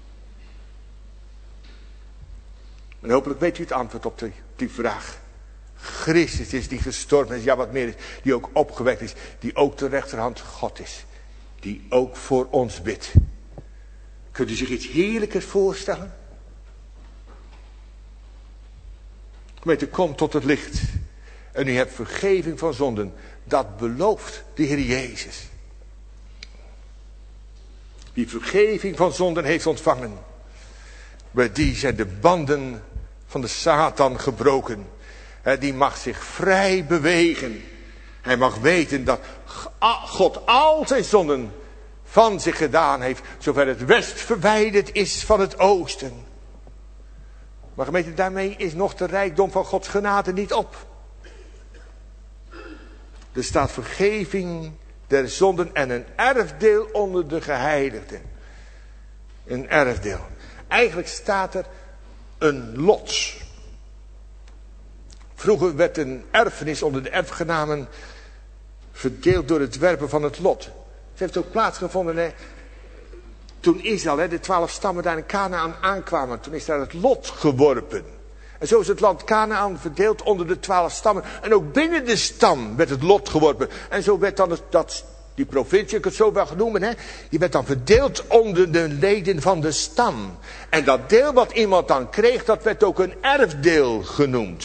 En hopelijk weet u het antwoord op die, die vraag. Christus is die gestorven is, ja wat meer is, die ook opgewekt is, die ook de rechterhand God is, die ook voor ons bidt. Kunt u zich iets heerlijkers voorstellen? Gemeente, kom tot het licht. En u hebt vergeving van zonden. Dat belooft de Heer Jezus. Wie vergeving van zonden heeft ontvangen, bij die zijn de banden van de Satan gebroken. Die mag zich vrij bewegen. Hij mag weten dat God al zijn zonden van zich gedaan heeft, zover het west verwijderd is van het oosten. Maar gemeente, daarmee is nog de rijkdom van Gods genade niet op. Er staat vergeving der zonden en een erfdeel onder de geheiligden. Een erfdeel. Eigenlijk staat er een lot. Vroeger werd een erfenis onder de erfgenamen verdeeld door het werpen van het lot. Het heeft ook plaatsgevonden, hè, toen Israël, hè, de twaalf stammen daar in Kanaän aankwamen. Toen is daar het lot geworpen. En zo is het land Kanaän verdeeld onder de twaalf stammen. En ook binnen de stam werd het lot geworpen. En zo werd dan het, dat, die provincie, ik het zo wel genoemd, hè, die werd dan verdeeld onder de leden van de stam. En dat deel wat iemand dan kreeg, dat werd ook een erfdeel genoemd.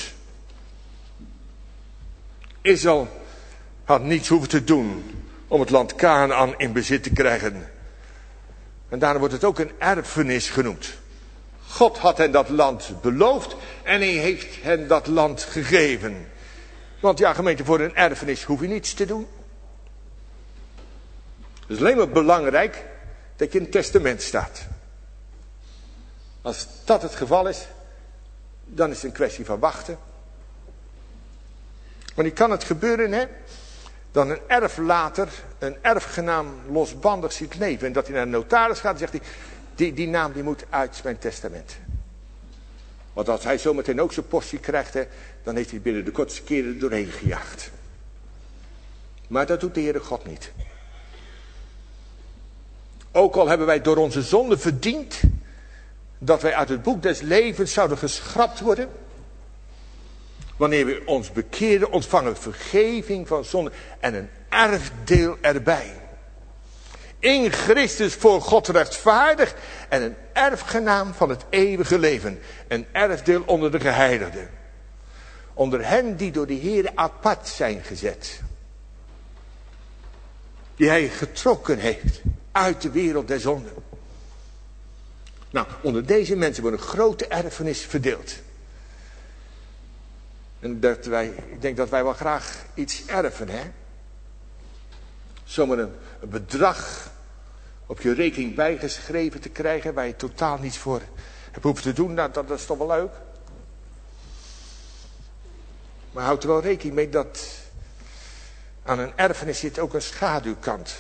Israël had niets hoeven te doen om het land Kanaän in bezit te krijgen. En daarom wordt het ook een erfenis genoemd. God had hen dat land beloofd en hij heeft hen dat land gegeven. Want ja, gemeente, voor een erfenis hoef je niets te doen. Het is alleen maar belangrijk dat je in het testament staat. Als dat het geval is, dan is het een kwestie van wachten. Maar nu kan het gebeuren, hè, dat een erflater een erfgenaam losbandig ziet leven. En dat hij naar de notaris gaat en zegt hij, die, die naam die moet uit mijn testament. Want als hij zometeen ook zijn portie krijgt, hè, dan heeft hij binnen de kortste keren doorheen gejaagd. Maar dat doet de Heere God niet. Ook al hebben wij door onze zonde verdiend dat wij uit het boek des levens zouden geschrapt worden. Wanneer we ons bekeren, ontvangen we vergeving van zonde en een erfdeel erbij. In Christus voor God rechtvaardig en een erfgenaam van het eeuwige leven. Een erfdeel onder de geheiligden. Onder hen die door de Heere apart zijn gezet. Die hij getrokken heeft uit de wereld der zonde. Nou, onder deze mensen wordt een grote erfenis verdeeld. En dat wij, ik denk dat wij wel graag iets erven, hè. Zomaar een, een bedrag op je rekening bijgeschreven te krijgen waar je totaal niets voor hebt hoeven te doen, nou, dat, dat is toch wel leuk. Maar houd er wel rekening mee dat aan een erfenis zit ook een schaduwkant.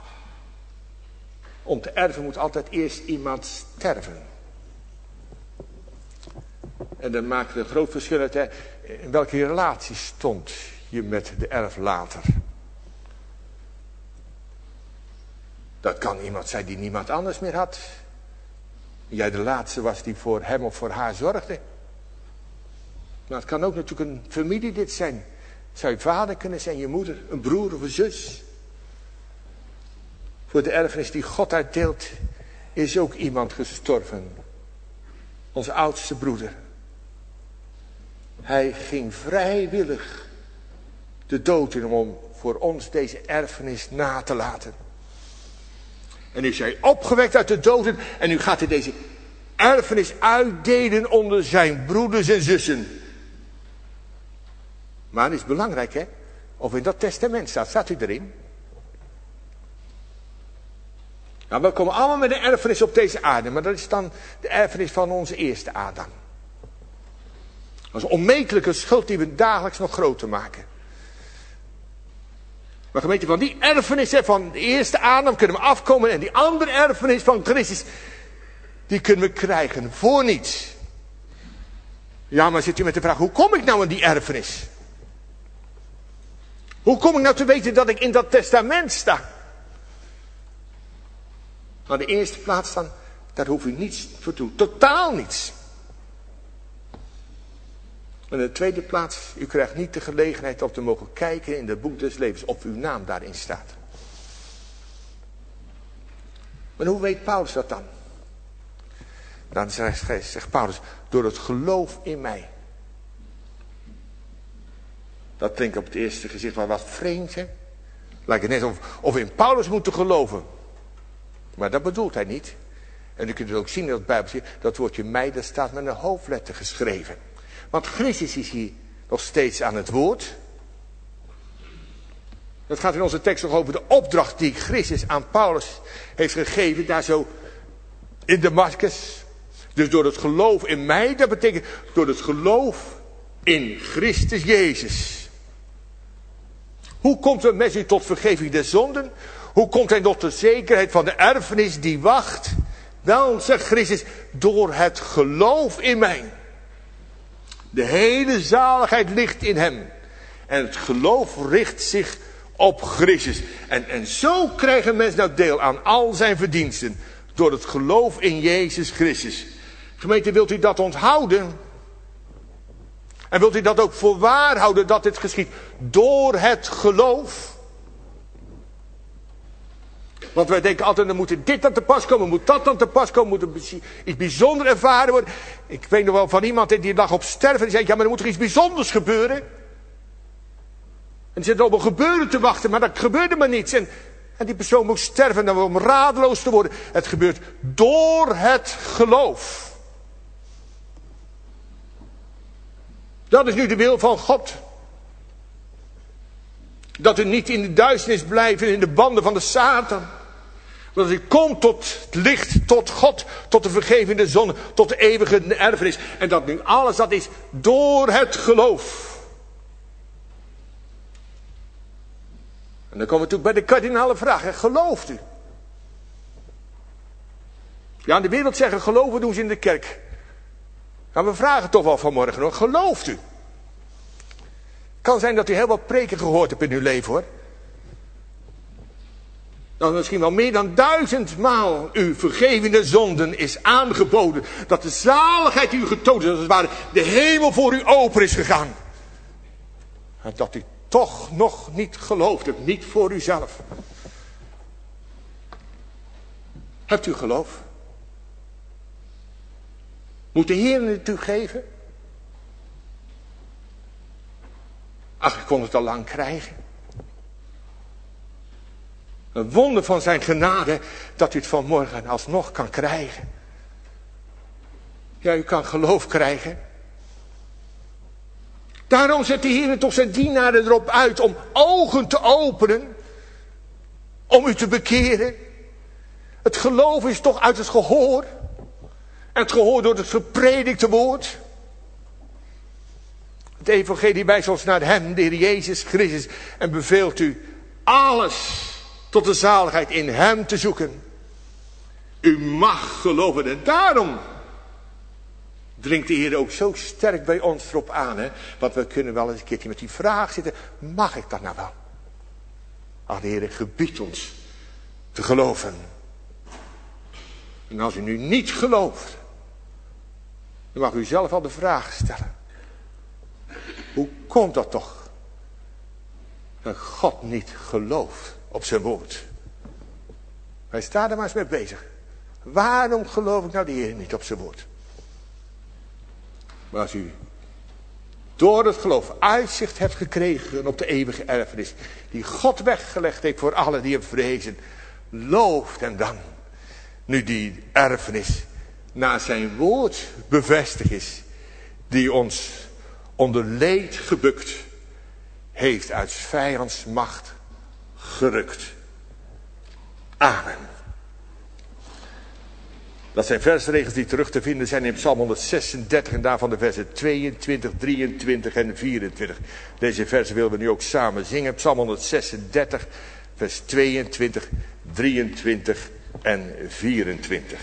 Om te erven moet altijd eerst iemand sterven. En dan maakt het een groot verschil uit, hè, in welke relatie stond je met de erflater. Dat kan iemand zijn die niemand anders meer had. Jij de laatste was die voor hem of voor haar zorgde. Maar het kan ook natuurlijk een familielid zijn. Het zou je vader kunnen zijn, je moeder, een broer of een zus. Voor de erfenis die God uitdeelt is ook iemand gestorven. Onze oudste broeder. Hij ging vrijwillig de dood in om voor ons deze erfenis na te laten. En nu is hij opgewekt uit de doden en nu gaat hij deze erfenis uitdelen onder zijn broeders en zussen. Maar het is belangrijk, hè, of in dat testament staat. Staat u erin? Nou, we komen allemaal met een erfenis op deze aarde, maar dat is dan de erfenis van onze eerste Adam. Dat is een onmetelijke schuld die we dagelijks nog groter maken. Maar gemeente, van die erfenis van de eerste Adam kunnen we afkomen. En die andere erfenis van Christus, die kunnen we krijgen voor niets. Ja, maar zit u met de vraag, hoe kom ik nou aan die erfenis? Hoe kom ik nou te weten dat ik in dat testament sta? Aan de eerste plaats dan, daar hoef u niets voor te doen. Totaal niets. En in de tweede plaats, u krijgt niet de gelegenheid om te mogen kijken in het boek des levens of uw naam daarin staat. Maar hoe weet Paulus dat dan? Dan zegt, zegt Paulus, door het geloof in mij. Dat klinkt op het eerste gezicht wel wat vreemd, hè? Lijkt het net of, of we in Paulus moeten geloven. Maar dat bedoelt hij niet. En u kunt het ook zien in het Bijbeltje, dat woordje mij, dat staat met een hoofdletter geschreven. Want Christus is hier nog steeds aan het woord. Dat gaat in onze tekst nog over de opdracht die Christus aan Paulus heeft gegeven, daar zo in Damascus. Dus door het geloof in mij, dat betekent door het geloof in Christus Jezus. Hoe komt een mens nu tot vergeving der zonden? Hoe komt hij tot de zekerheid van de erfenis die wacht? Wel, zegt Christus, door het geloof in mij. De hele zaligheid ligt in hem. En het geloof richt zich op Christus. En, en zo krijgt een mens nou deel aan al zijn verdiensten. Door het geloof in Jezus Christus. Gemeente, wilt u dat onthouden? En wilt u dat ook voor waar houden dat dit geschiet? Door het geloof. Want wij denken altijd, dan moet dit aan te pas komen, moet dat aan te pas komen, moet er iets bijzonders ervaren worden. Ik weet nog wel van iemand die lag op sterven en die zei, ja, maar er moet er iets bijzonders gebeuren. En die zit op een gebeuren te wachten, maar dat gebeurde maar niets. En, en die persoon moest sterven dan om radeloos te worden. Het gebeurt door het geloof. Dat is nu de wil van God. Dat u niet in de duisternis blijft en in de banden van de Satan. Maar dat u komt tot het licht, tot God, tot de vergevende zonde, tot de eeuwige erfenis. En dat nu alles dat is door het geloof. En dan komen we natuurlijk bij de kardinale vraag. Hè? Gelooft u? Ja, in de wereld zeggen geloven doen ze in de kerk. Maar we vragen toch wel vanmorgen hoor. Gelooft u? Het kan zijn dat u heel wat preken gehoord hebt in uw leven hoor. Dat misschien wel meer dan duizendmaal uw vergevende zonden is aangeboden. Dat de zaligheid die u getoond is, als het ware de hemel voor u open is gegaan. En dat u toch nog niet gelooft hebt, niet voor uzelf. Hebt u geloof? Moet de Heer het u geven? Ach, ik kon het al lang krijgen. Een wonder van zijn genade dat u het vanmorgen alsnog kan krijgen. Ja, u kan geloof krijgen. Daarom zet de Heer toch zijn dienaren erop uit om ogen te openen. Om u te bekeren. Het geloof is toch uit het gehoor. En het gehoor door het gepredikte woord. Het evangelie wijst ons naar hem, de Heer Jezus Christus. En beveelt u alles tot de zaligheid in hem te zoeken. U mag geloven. En daarom dringt de Heer ook zo sterk bij ons erop aan. Hè? Want we kunnen wel eens een keertje met die vraag zitten. Mag ik dat nou wel? Ach, de Heer gebiedt ons te geloven. En als u nu niet gelooft, dan mag u zelf al de vraag stellen. Hoe komt dat toch? Dat God niet gelooft op zijn woord. Hij staat er maar eens mee bezig. Waarom geloof ik nou de Heer niet op zijn woord? Maar als u door het geloof uitzicht hebt gekregen op de eeuwige erfenis, die God weggelegd heeft voor allen die hem vrezen, looft hem dan. Nu die erfenis naar zijn woord bevestigd is, die ons onder leed gebukt heeft uit vijands macht gerukt. Amen. Dat zijn versregels die terug te vinden zijn in Psalm honderdzesendertig en daarvan de versen tweeëntwintig, drieëntwintig en vierentwintig. Deze versen willen we nu ook samen zingen. Psalm honderdzesendertig, vers tweeëntwintig, drieëntwintig en vierentwintig.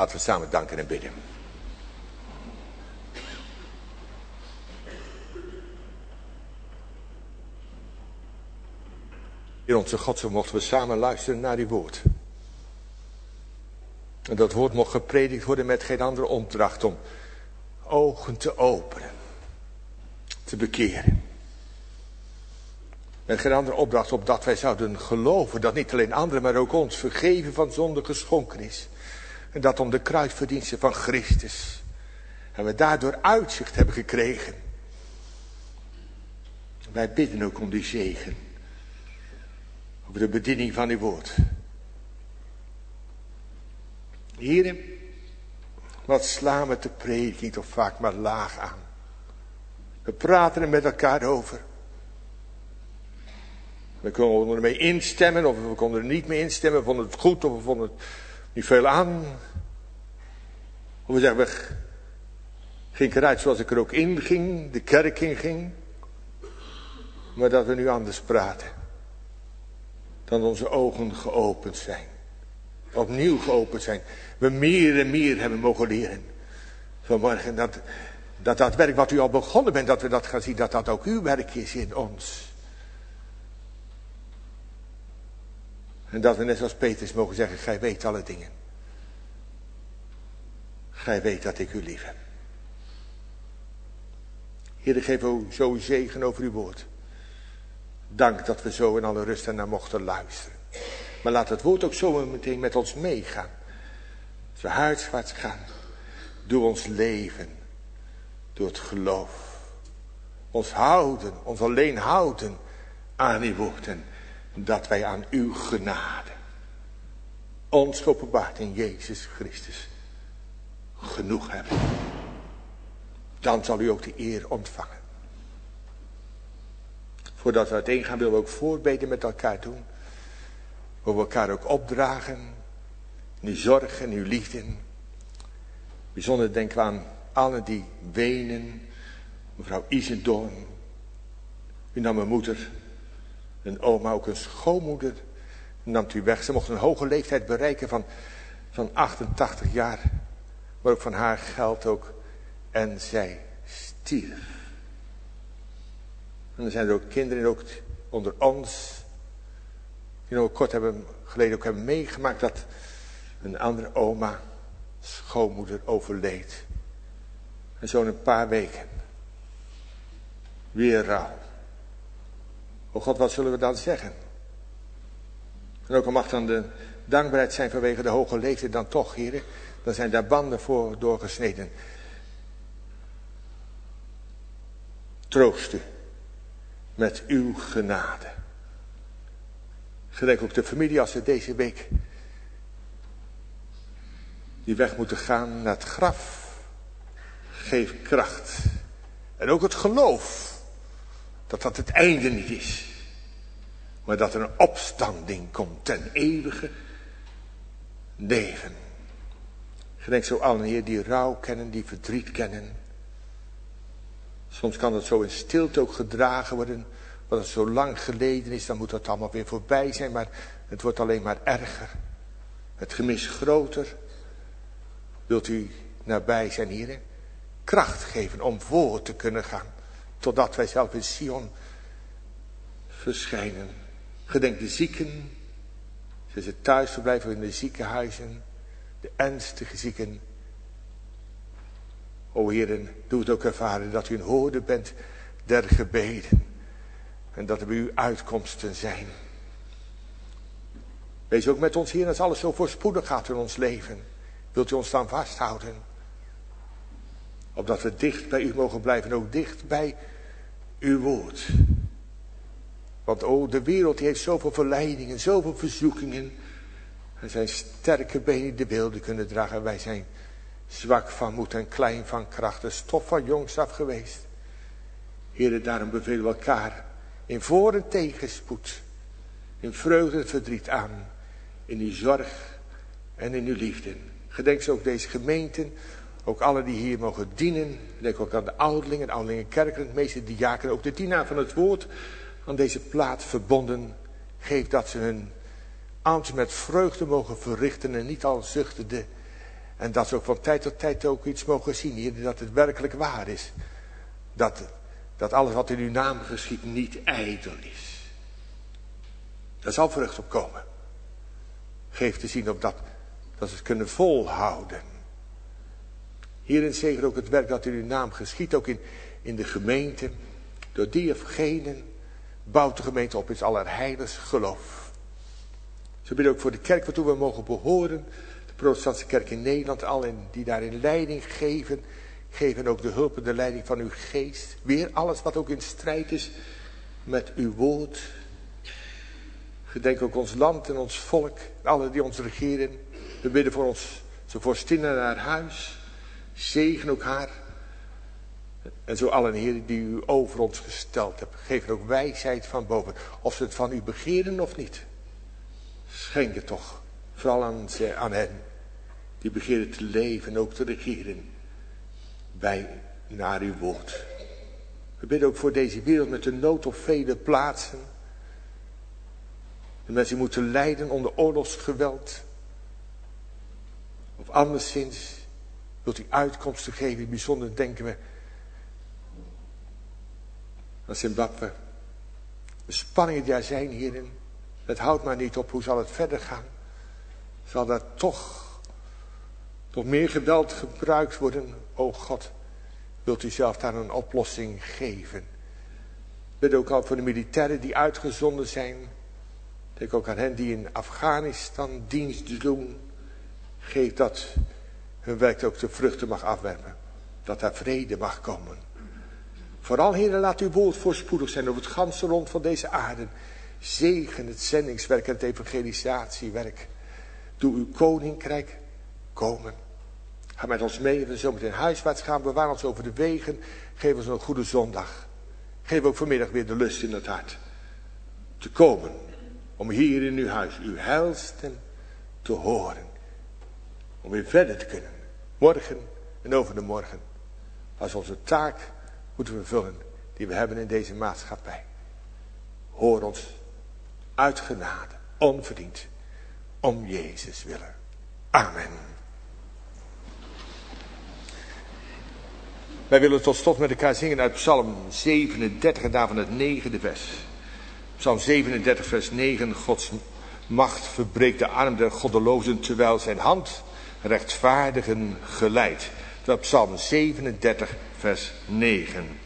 Laten we samen danken en bidden. Heer onze God, zo mochten we samen luisteren naar uw woord. En dat woord mocht gepredikt worden met geen andere opdracht om ogen te openen, te bekeren. Met geen andere opdracht opdat wij zouden geloven dat niet alleen anderen, maar ook ons vergeven van zonde geschonken is. En dat om de kruisverdiensten van Christus. En we daardoor uitzicht hebben gekregen. Wij bidden ook om die zegen. Over de bediening van uw woord. Heren, wat slaan we de prediking toch vaak maar laag aan. We praten er met elkaar over. We konden ermee instemmen of we konden er niet mee instemmen. We vonden het goed of we vonden het niet veel aan. Of we zeggen, we ging eruit zoals ik er ook in ging, de kerk in ging. Maar dat we nu anders praten. Dan onze ogen geopend zijn. Opnieuw geopend zijn. We meer en meer hebben mogen leren. Vanmorgen dat, dat dat werk wat u al begonnen bent, dat we dat gaan zien, dat dat ook uw werk is in ons. En dat we net zoals Petrus mogen zeggen, gij weet alle dingen. Gij weet dat ik u lief heb. Heer, geef u zo uw zegen over uw woord. Dank dat we zo in alle rust naar mochten luisteren. Maar laat het woord ook zo meteen met ons meegaan. Als we huiswaarts gaan. Doe ons leven. Door het geloof. Ons houden. Ons alleen houden aan uw woord. En dat wij aan uw genade. Ons geopenbaard in Jezus Christus. Genoeg hebben. Dan zal u ook de eer ontvangen. Voordat we uiteen gaan willen we ook voorbeden met elkaar doen. We willen elkaar ook opdragen. In uw zorg en uw liefde. Bijzonder denken we aan allen die wenen. Mevrouw Isendoorn. U nam mijn moeder. Een oma, ook een schoonmoeder. Nam u weg. Ze mocht een hoge leeftijd bereiken van, van achtentachtig jaar. Maar ook van haar geldt ook. En zij stierf. En er zijn er ook kinderen ook onder ons. Die nog kort hebben, geleden ook hebben meegemaakt dat een andere oma, schoonmoeder, overleed. En zo in een paar weken. Weer rouw. O God, wat zullen we dan zeggen? En ook al mag dan de dankbaarheid zijn vanwege de hoge leeftijd dan toch, heren. Dan zijn daar banden voor doorgesneden. Troost u. Met uw genade. Gedenk ook de familie als ze deze week die weg moeten gaan naar het graf. Geef kracht. En ook het geloof. Dat dat het einde niet is. Maar dat er een opstanding komt ten eeuwige leven. Gedenk zo allen, Heer, die rouw kennen, die verdriet kennen. Soms kan het zo in stilte ook gedragen worden. Want het zo lang geleden is, dan moet dat allemaal weer voorbij zijn. Maar het wordt alleen maar erger. Het gemis groter. Wilt u nabij zijn, heren? Kracht geven om voor te kunnen gaan. Totdat wij zelf in Sion verschijnen. Gedenk de zieken. Ze zijn thuis verblijven in de ziekenhuizen. De ernstige zieken. O heren, doe het ook ervaren dat u een hoorder bent der gebeden. En dat er bij u uitkomsten zijn. Wees ook met ons, Heer, als alles zo voorspoedig gaat in ons leven. Wilt u ons dan vasthouden? Opdat we dicht bij u mogen blijven. En ook dicht bij uw woord. Want o, de wereld die heeft zoveel verleidingen, zoveel verzoekingen. En zijn sterke benen de beelden kunnen dragen. Wij zijn zwak van moed en klein van kracht. De stof van jongs af geweest. Heere, daarom bevelen we elkaar in voor- en tegenspoed. In vreugde en verdriet aan. In uw zorg en in uw liefde. Gedenk zo ook deze gemeenten. Ook alle die hier mogen dienen. Denk ook aan de ouderlingen, de ouderlingenkerken, de meeste diakenen. Ook de dienaar van het woord. Aan deze plaat verbonden. Geef dat ze hun ambt met vreugde mogen verrichten. En niet al zuchtende En dat ze ook van tijd tot tijd ook iets mogen zien, Heer, dat het werkelijk waar is. Dat, dat alles wat in uw naam geschiet niet ijdel is. Daar zal vrucht op komen. Geef te zien op dat, dat ze het kunnen volhouden. Hierin zegen ook het werk dat in uw naam geschiet, ook in, in de gemeente. Door die of genen bouwt de gemeente op in allerheiligst geloof. Zo bidden ook voor de kerk waartoe we mogen behoren. De protestantse kerk in Nederland, allen die daarin leiding geven. Geven ook de hulp en de leiding van uw geest. Weer alles wat ook in strijd is met uw woord. Gedenk ook ons land en ons volk. Allen die ons regeren. We bidden voor ons, zo vorstin en haar huis. Zegen ook haar. En zo allen, Heer, die u over ons gesteld hebt. Geef ook wijsheid van boven. Of ze het van u begeren of niet. Schenk het toch. Vooral aan, aan hen. Die begeren te leven en ook te regeren. Bij naar uw woord. We bidden ook voor deze wereld met de nood op vele plaatsen. De mensen die moeten lijden onder oorlogsgeweld. Of anderszins wilt u uitkomsten geven. Bijzonder denken we aan Zimbabwe. De spanningen die daar zijn hierin. Het houdt maar niet op. Hoe zal het verder gaan? Zal daar toch nog meer geweld gebruikt worden? O God, wilt u zelf daar een oplossing geven? Bid ook al voor de militairen die uitgezonden zijn. Denk ook aan hen die in Afghanistan dienst doen. Geef dat hun werk ook de vruchten mag afwerpen. Dat daar vrede mag komen. Vooral, Heer, laat uw woord voorspoedig zijn over het ganse rond van deze aarde. Zegen het zendingswerk en het evangelisatiewerk. Doe uw koninkrijk komen. Ga met ons mee, we zo meteen huiswaarts gaan. Bewaar ons over de wegen. Geef ons een goede zondag. Geef ook vanmiddag weer de lust in het hart. Te komen. Om hier in uw huis uw heilstem te horen. Om weer verder te kunnen. Morgen en over de morgen. Als onze taak moeten vervullen die we hebben in deze maatschappij. Hoor ons uit genade, onverdiend, om Jezus willen. Amen. Wij willen tot slot met elkaar zingen uit Psalm zevenendertig en daarvan het negende vers. Psalm zevenendertig vers negen. Gods macht verbreekt de arm der goddelozen, terwijl zijn hand rechtvaardigen geleidt. Dat Psalm zevenendertig vers negen.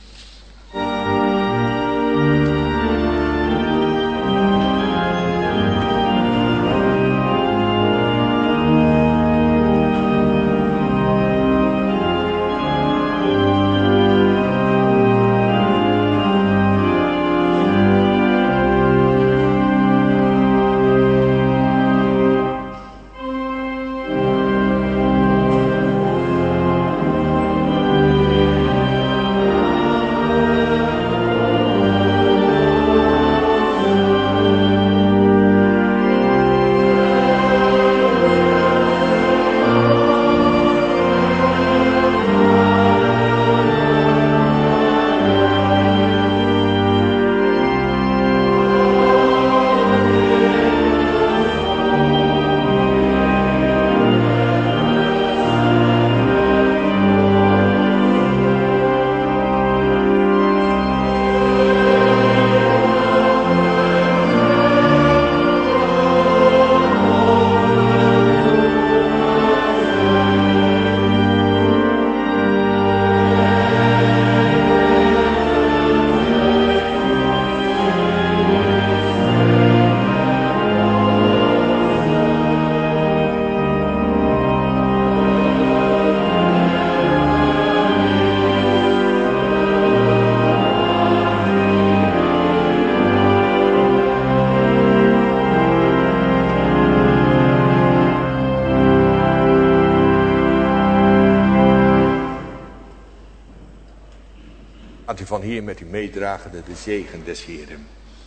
Van hier met u meedragende de zegen des Heeren.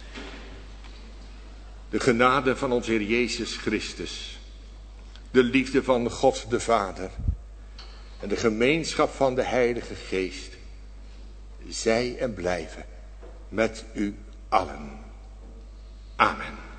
De genade van onze Heer Jezus Christus. De liefde van God de Vader. En de gemeenschap van de Heilige Geest. Zij en blijven met u allen. Amen.